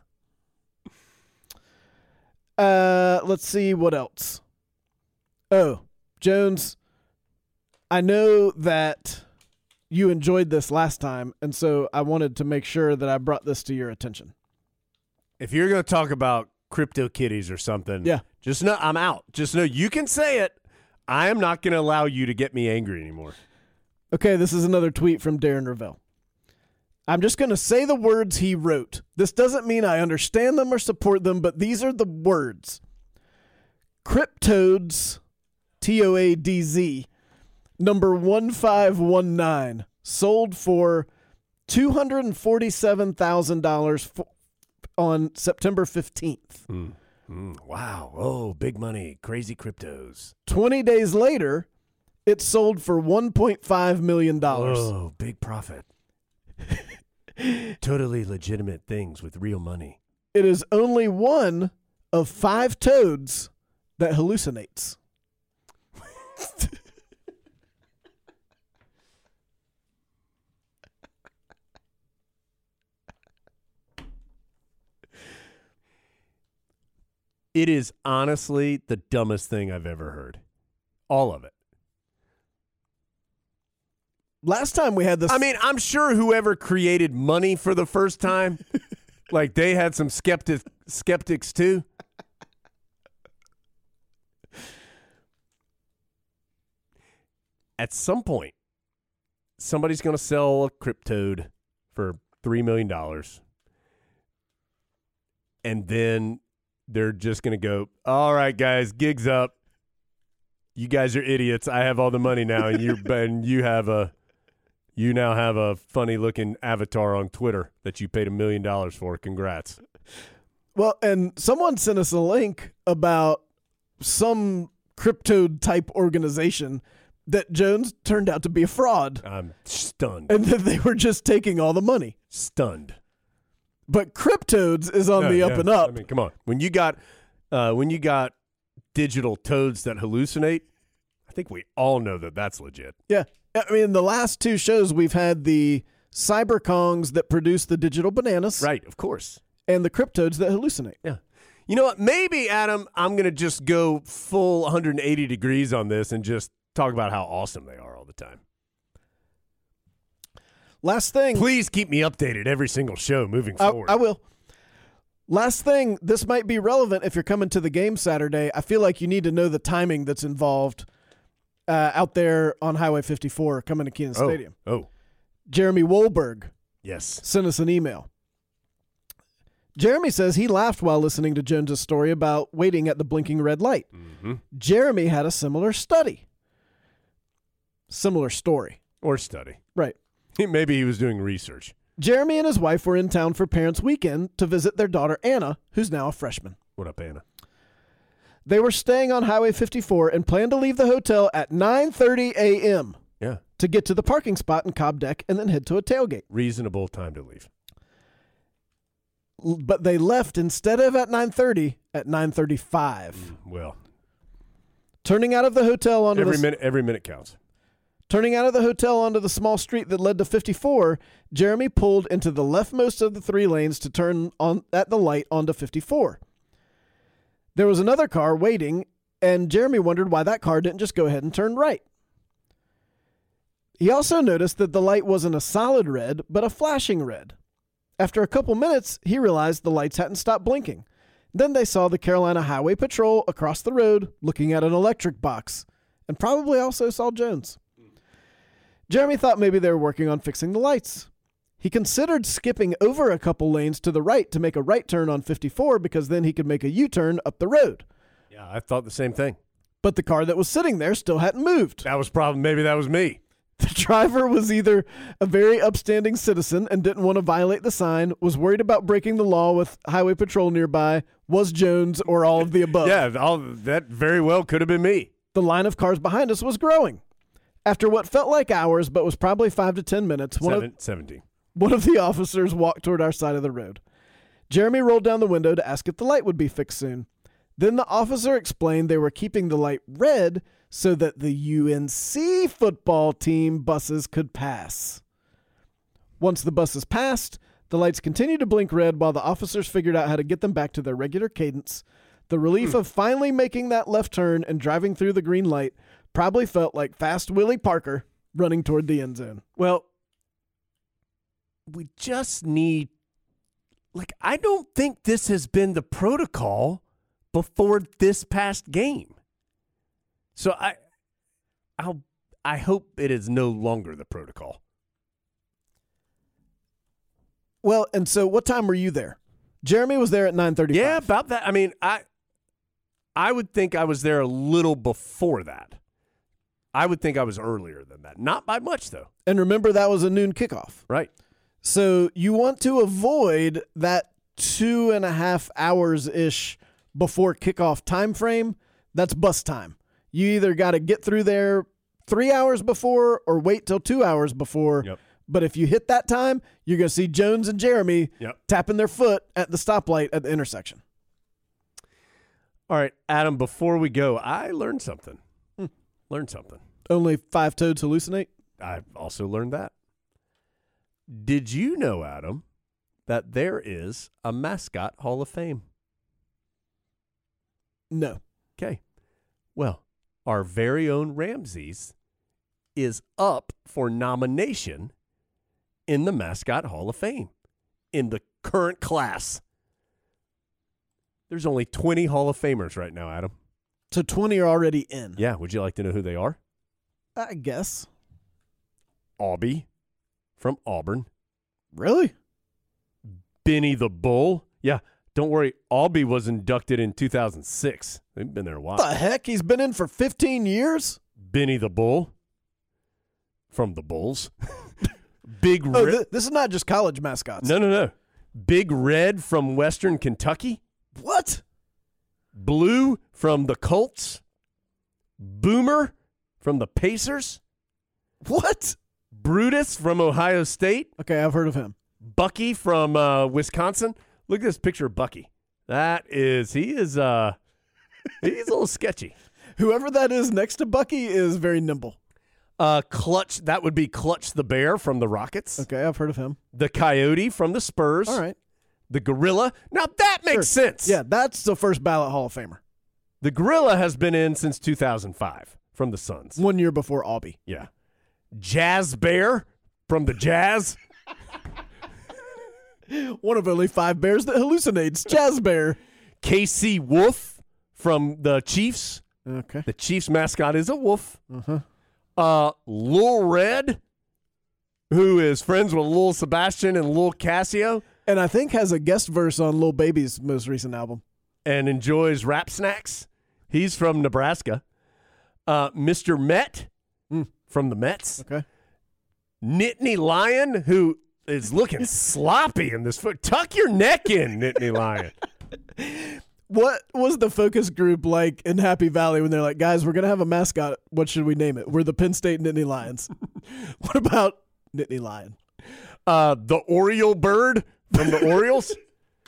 Uh, let's see what else. Oh, Jones, I know that you enjoyed this last time, and so I wanted to make sure that I brought this to your attention. If you're going to talk about crypto kitties or something, yeah, just know I'm out. Just know you can say it. I am not going to allow you to get me angry anymore. Okay, this is another tweet from Darren Ravel. I'm just going to say the words he wrote. This doesn't mean I understand them or support them, but these are the words. Cryptoads, T O A D Z, number one five one nine, sold for two hundred forty-seven thousand dollars on September fifteenth. Mm. Mm. Wow. Oh, big money. Crazy cryptos. twenty days later, it sold for one point five million dollars. Oh, big profit. Totally legitimate things with real money. It is only one of five toads that hallucinates. It is honestly the dumbest thing I've ever heard. All of it. Last time we had this. I mean, I'm sure whoever created money for the first time, like they had some skeptic, skeptics too. At some point, somebody's going to sell a cryptoad for three million dollars. And then they're just going to go, all right, guys, gig's up. You guys are idiots. I have all the money now, and you and you have a you now have a funny looking avatar on Twitter that you paid a million dollars for. Congrats. Well, and someone sent us a link about some crypto type organization that Jones turned out to be a fraud. I'm stunned. And that they were just taking all the money. Stunned. But Cryptoads is on No, the up yeah. and up. I mean, come on. When you got uh, when you got digital toads that hallucinate, I think we all know that that's legit. Yeah. I mean, the last two shows we've had the Cyber Kongs that produce the digital bananas. Right, of course. And the Cryptoads that hallucinate. Yeah. You know what? Maybe, Adam, I'm going to just go full one hundred eighty degrees on this and just talk about how awesome they are all the time. Last thing. Please keep me updated every single show moving I, forward. I will. Last thing, this might be relevant if you're coming to the game Saturday. I feel like you need to know the timing that's involved uh, out there on Highway fifty-four coming to Kenan oh, Stadium. Oh. Jeremy Wolberg Yes. sent us an email. Jeremy says he laughed while listening to Jones's story about waiting at the blinking red light. Mm-hmm. Jeremy had a similar study. Similar story. Or study. Right. Maybe he was doing research. Jeremy and his wife were in town for Parents' Weekend to visit their daughter Anna, who's now a freshman. What up, Anna? They were staying on Highway fifty-four and planned to leave the hotel at nine thirty a.m. Yeah. to get to the parking spot in Cobb Deck and then head to a tailgate. Reasonable time to leave. l- but they left instead of at nine thirty at nine thirty-five. Well, Turning out of the hotel onto every the minute, every minute counts. Turning out of the hotel onto the small street that led to fifty-four, Jeremy pulled into the leftmost of the three lanes to turn on at the light onto fifty-four. There was another car waiting, and Jeremy wondered why that car didn't just go ahead and turn right. He also noticed that the light wasn't a solid red, but a flashing red. After a couple minutes, he realized the lights hadn't stopped blinking. Then they saw the Carolina Highway Patrol across the road looking at an electric box, and probably also saw Jones. Jeremy thought maybe they were working on fixing the lights. He considered skipping over a couple lanes to the right to make a right turn on fifty-four because then he could make a U-turn up the road. Yeah, I thought the same thing. But the car that was sitting there still hadn't moved. That was probably, maybe that was me. The driver was either a very upstanding citizen and didn't want to violate the sign, was worried about breaking the law with Highway Patrol nearby, was Jones, or all of the above. Yeah, all, that very well could have been me. The line of cars behind us was growing. After what felt like hours, but was probably five to ten minutes, one, Seven, of, seventeen. one of the officers walked toward our side of the road. Jeremy rolled down the window to ask if the light would be fixed soon. Then the officer explained they were keeping the light red so that the U N C football team buses could pass. Once the buses passed, the lights continued to blink red while the officers figured out how to get them back to their regular cadence. The relief of finally making that left turn and driving through the green light probably felt like fast Willie Parker running toward the end zone. Well, we just need, like, I don't think this has been the protocol before this past game. So I, I'll, I hope it is no longer the protocol. Well, and so what time were you there? Jeremy was there at nine thirty-five. Yeah, about that. I mean, I, I would think I was there a little before that. I would think I was earlier than that. Not by much, though. And remember, that was a noon kickoff. Right. So you want to avoid that two and a half hours-ish before kickoff time frame. That's bus time. You either got to get through there three hours before or wait till two hours before. Yep. But if you hit that time, you're going to see Jones and Jeremy Yep. tapping their foot at the stoplight at the intersection. All right, Adam, before we go, I learned something. Hmm. Learned something. Only five toads hallucinate? I also learned that. Did you know, Adam, that there is a mascot Hall of Fame? No. Okay. Well, our very own Ramses is up for nomination in the Mascot Hall of Fame in the current class. There's only twenty Hall of Famers right now, Adam. So twenty are already in. Yeah, would you like to know who they are? I guess. Aubie from Auburn. Really? Benny the Bull. Yeah, don't worry. Aubie was inducted in two thousand six. They've been there a while. What the heck? He's been in for fifteen years? Benny the Bull from the Bulls. Big Oh, Red. th- this is not just college mascots. No, no, no. Big Red from Western Kentucky. What? Blue from the Colts. Boomer from the Pacers. What? Brutus from Ohio State. Okay, I've heard of him. Bucky from uh, Wisconsin. Look at this picture of Bucky. That is, he is, uh, he's a little sketchy. Whoever that is next to Bucky is very nimble. Uh, Clutch, that would be Clutch the Bear from the Rockets. Okay, I've heard of him. The Coyote from the Spurs. All right. The Gorilla. Now that makes Sure. sense. Yeah, that's the first ballot Hall of Famer. The Gorilla has been in since two thousand five from the Suns. One year before Aubie. Yeah. Jazz Bear from the Jazz. One of only five bears that hallucinates. Jazz Bear. K C Wolf from the Chiefs. Okay. The Chiefs mascot is a wolf. Uh-huh. Uh, Lil Red, who is friends with Lil Sebastian and Lil Casio. And I think has a guest verse on Lil Baby's most recent album. And enjoys rap snacks. He's from Nebraska. Uh, Mister Met Mm. from the Mets. Okay. Nittany Lion, who is looking sloppy in this foot. Tuck your neck in, Nittany Lion. What was the focus group like in Happy Valley when they're like, guys, we're going to have a mascot. What should we name it? We're the Penn State Nittany Lions. What about Nittany Lion? Uh, the Oriole bird from the Orioles.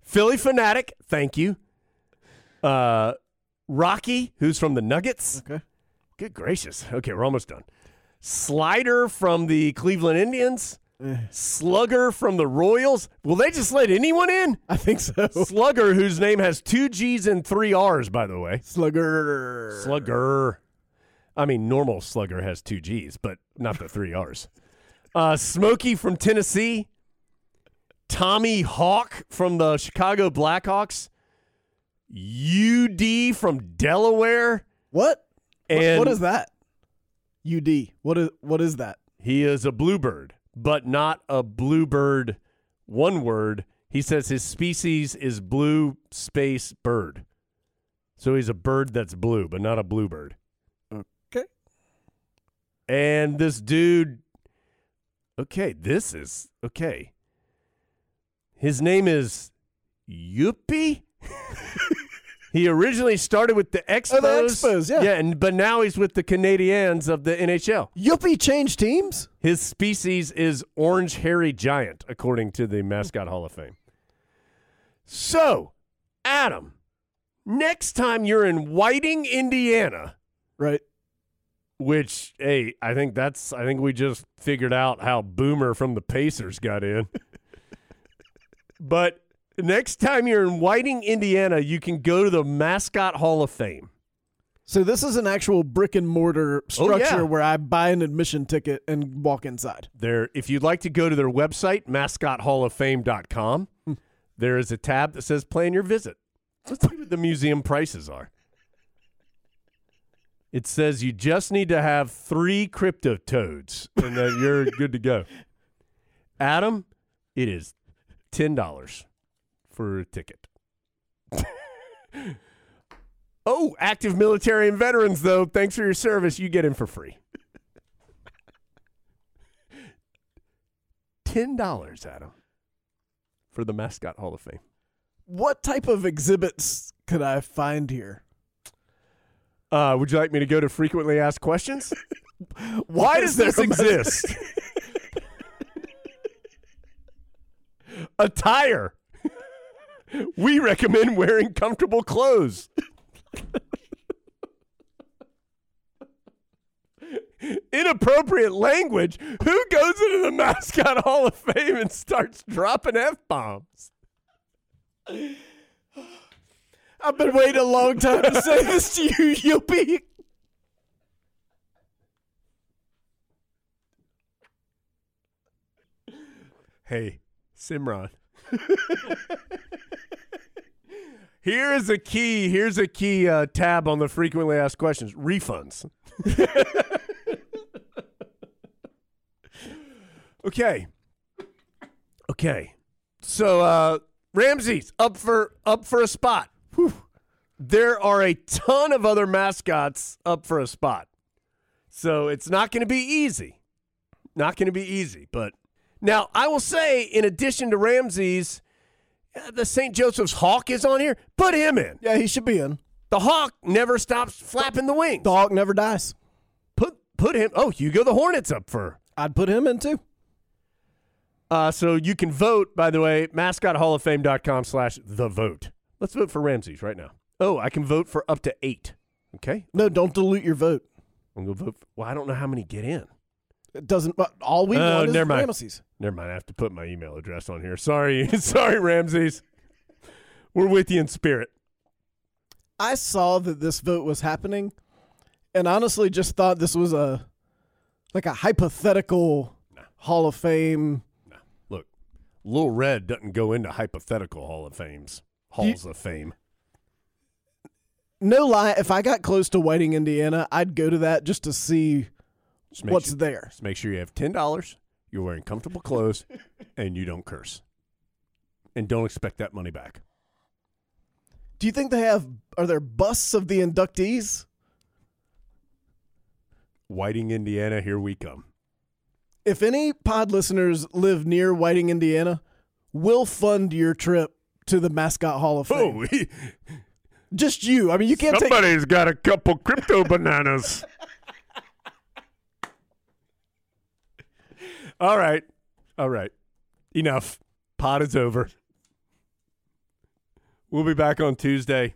Philly Fanatic, thank you. Uh, Rocky, who's from the Nuggets. Okay. Good gracious. Okay, we're almost done. Slider from the Cleveland Indians. Eh. Slugger from the Royals. Will they just let anyone in? I think so. Slugger, whose name has two G's and three R's, by the way. Slugger. Slugger. I mean, normal Slugger has two G's, but not the three R's. Uh, Smokey from Tennessee. Tommy Hawk from the Chicago Blackhawks. U D from Delaware. What? What- And what is that? U D. What is what is that? he is a bluebird, but not a bluebird one word. He says his species is blue space bird. So he's a bird that's blue, but not a bluebird. Okay. And this dude, okay, this is, okay. His name is Yuppie? He originally started with the Expos. Oh, the Expos, yeah. Yeah, and, but now he's with the Canadiens of the N H L. Yuppie changed teams? His species is orange hairy giant, according to the Mascot Hall of Fame. So, Adam, next time you're in Whiting, Indiana, Right. which, hey, I think that's, I think we just figured out how Boomer from the Pacers got in. But next time you're in Whiting, Indiana, you can go to the Mascot Hall of Fame. So this is an actual brick and mortar structure yeah. where I buy an admission ticket and walk inside. There, if you'd like to go to their website, mascot hall of fame dot com, there is a tab that says plan your visit. Let's see what the museum prices are. It says you just need to have three crypto toads and then you're good to go. Adam, it is ten dollars for a ticket. Oh, active military and veterans, though. Thanks for your service. You get in for free. ten dollars, Adam, for the Mascot Hall of Fame. What type of exhibits could I find here? Uh, would you like me to go to frequently asked questions? Why does there this a mas- exist? Attire. We recommend wearing comfortable clothes. Inappropriate language. Who goes into the Mascot Hall of Fame and starts dropping F-bombs? I've been waiting a long time to say this to you, Yuppie. Hey, Simran. Here is a key. Here's a key uh, tab on the frequently asked questions. Refunds. Okay. Okay. So uh, Ramsey's up for up for a spot. Whew. There are a ton of other mascots up for a spot. So it's not going to be easy. Not going to be easy. But now I will say, in addition to Ramsey's, uh, the Saint Joseph's Hawk is on here. Put him in. Yeah, he should be in. The Hawk never stops flapping the wings. The Hawk never dies. Put put him. Oh, Hugo the Hornet's up for. I'd put him in too. Uh, so you can vote, by the way, mascot hall of fame dot com slash the vote. Let's vote for Ramsey's right now. Oh, I can vote for up to eight. Okay. No, don't dilute your vote. I'm going to vote. For, well, I don't know how many get in. It doesn't. But all we Oh, want is never mind. Ramesses. Never mind. I have to put my email address on here. Sorry. Sorry, Ramsey's. We're with you in spirit. I saw that this vote was happening, and honestly, just thought this was a like a hypothetical Nah. Hall of Fame. Nah. Look, Lil Red doesn't go into hypothetical Hall of Fames. Halls of Fame. No lie, if I got close to Whiting, Indiana, I'd go to that just to see Just make what's sure, there. Just make sure you have ten dollars, you're wearing comfortable clothes, and you don't curse. And don't expect that money back. Do you think they have? Are there busts of the inductees? Whiting, Indiana, here we come. If any pod listeners live near Whiting, Indiana, we'll fund your trip to the Mascot Hall of Fame. Oh, he, Just you. I mean, you can't take. somebody's got a couple crypto bananas. All right. All right. Enough. Pod is over. We'll be back on Tuesday.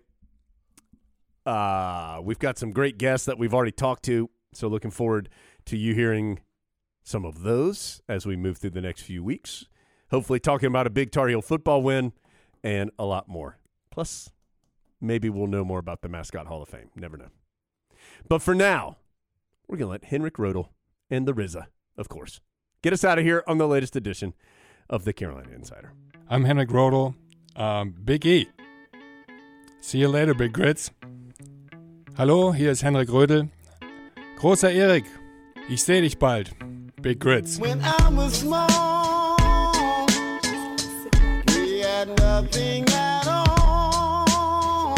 Uh, we've got some great guests that we've already talked to, so looking forward to you hearing some of those as we move through the next few weeks. Hopefully talking about a big Tar Heel football win and a lot more. Plus, maybe we'll know more about the Mascot Hall of Fame. Never know. But for now, we're going to let Henrik Rodel and the R Z A, of course, get us out of here on the latest edition of the Carolina Insider. I'm Henrik Rodel. Um, Big E. See you later, Big Grits. Hallo, hier ist Henrik Rödel. Großer Erik, ich seh dich bald. Big Grits. When I was small, we had nothing at all.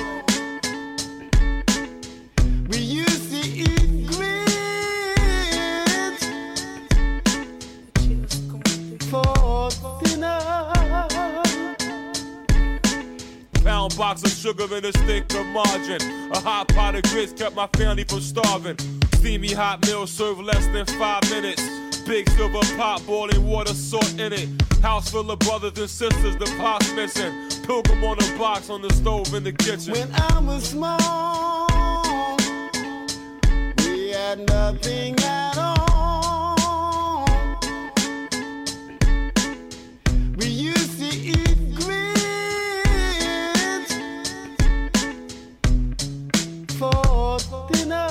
We used to eat grits for dinner. Pound box of sugar and a stick of margarine. A hot pot of grits kept my family from starving. Steamy hot meal served less than five minutes. Big silver pot, boiling water, salt in it. House full of brothers and sisters, the pot's missing. Pilgrim on a box on the stove in the kitchen. When I was small, we had nothing at all. We used to eat grits for dinner.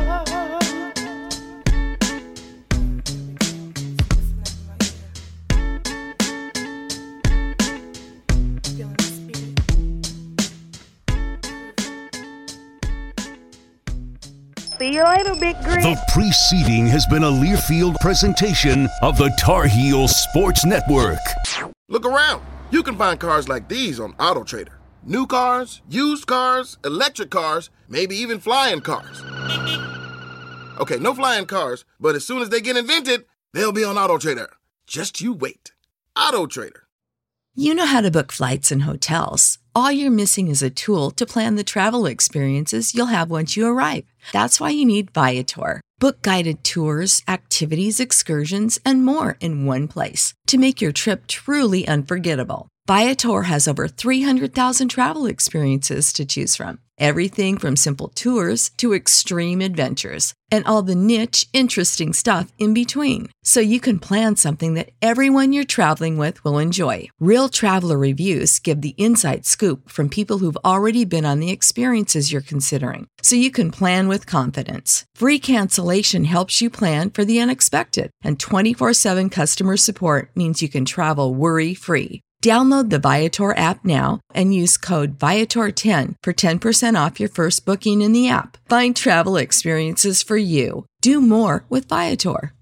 See you later, Big Grits. The preceding has been a Learfield presentation of the Tar Heel Sports Network. Look around. You can find cars like these on AutoTrader. New cars, used cars, electric cars, maybe even flying cars. Okay, no flying cars, but as soon as they get invented, they'll be on AutoTrader. Just you wait. AutoTrader. You know how to book flights and hotels. All you're missing is a tool to plan the travel experiences you'll have once you arrive. That's why you need Viator. Book guided tours, activities, excursions, and more in one place to make your trip truly unforgettable. Viator has over three hundred thousand travel experiences to choose from. Everything from simple tours to extreme adventures and all the niche, interesting stuff in between. So you can plan something that everyone you're traveling with will enjoy. Real traveler reviews give the inside scoop from people who've already been on the experiences you're considering. So you can plan with confidence. Free cancellation helps you plan for the unexpected. And twenty-four seven customer support means you can travel worry-free. Download the Viator app now and use code Viator ten for ten percent off your first booking in the app. Find travel experiences for you. Do more with Viator.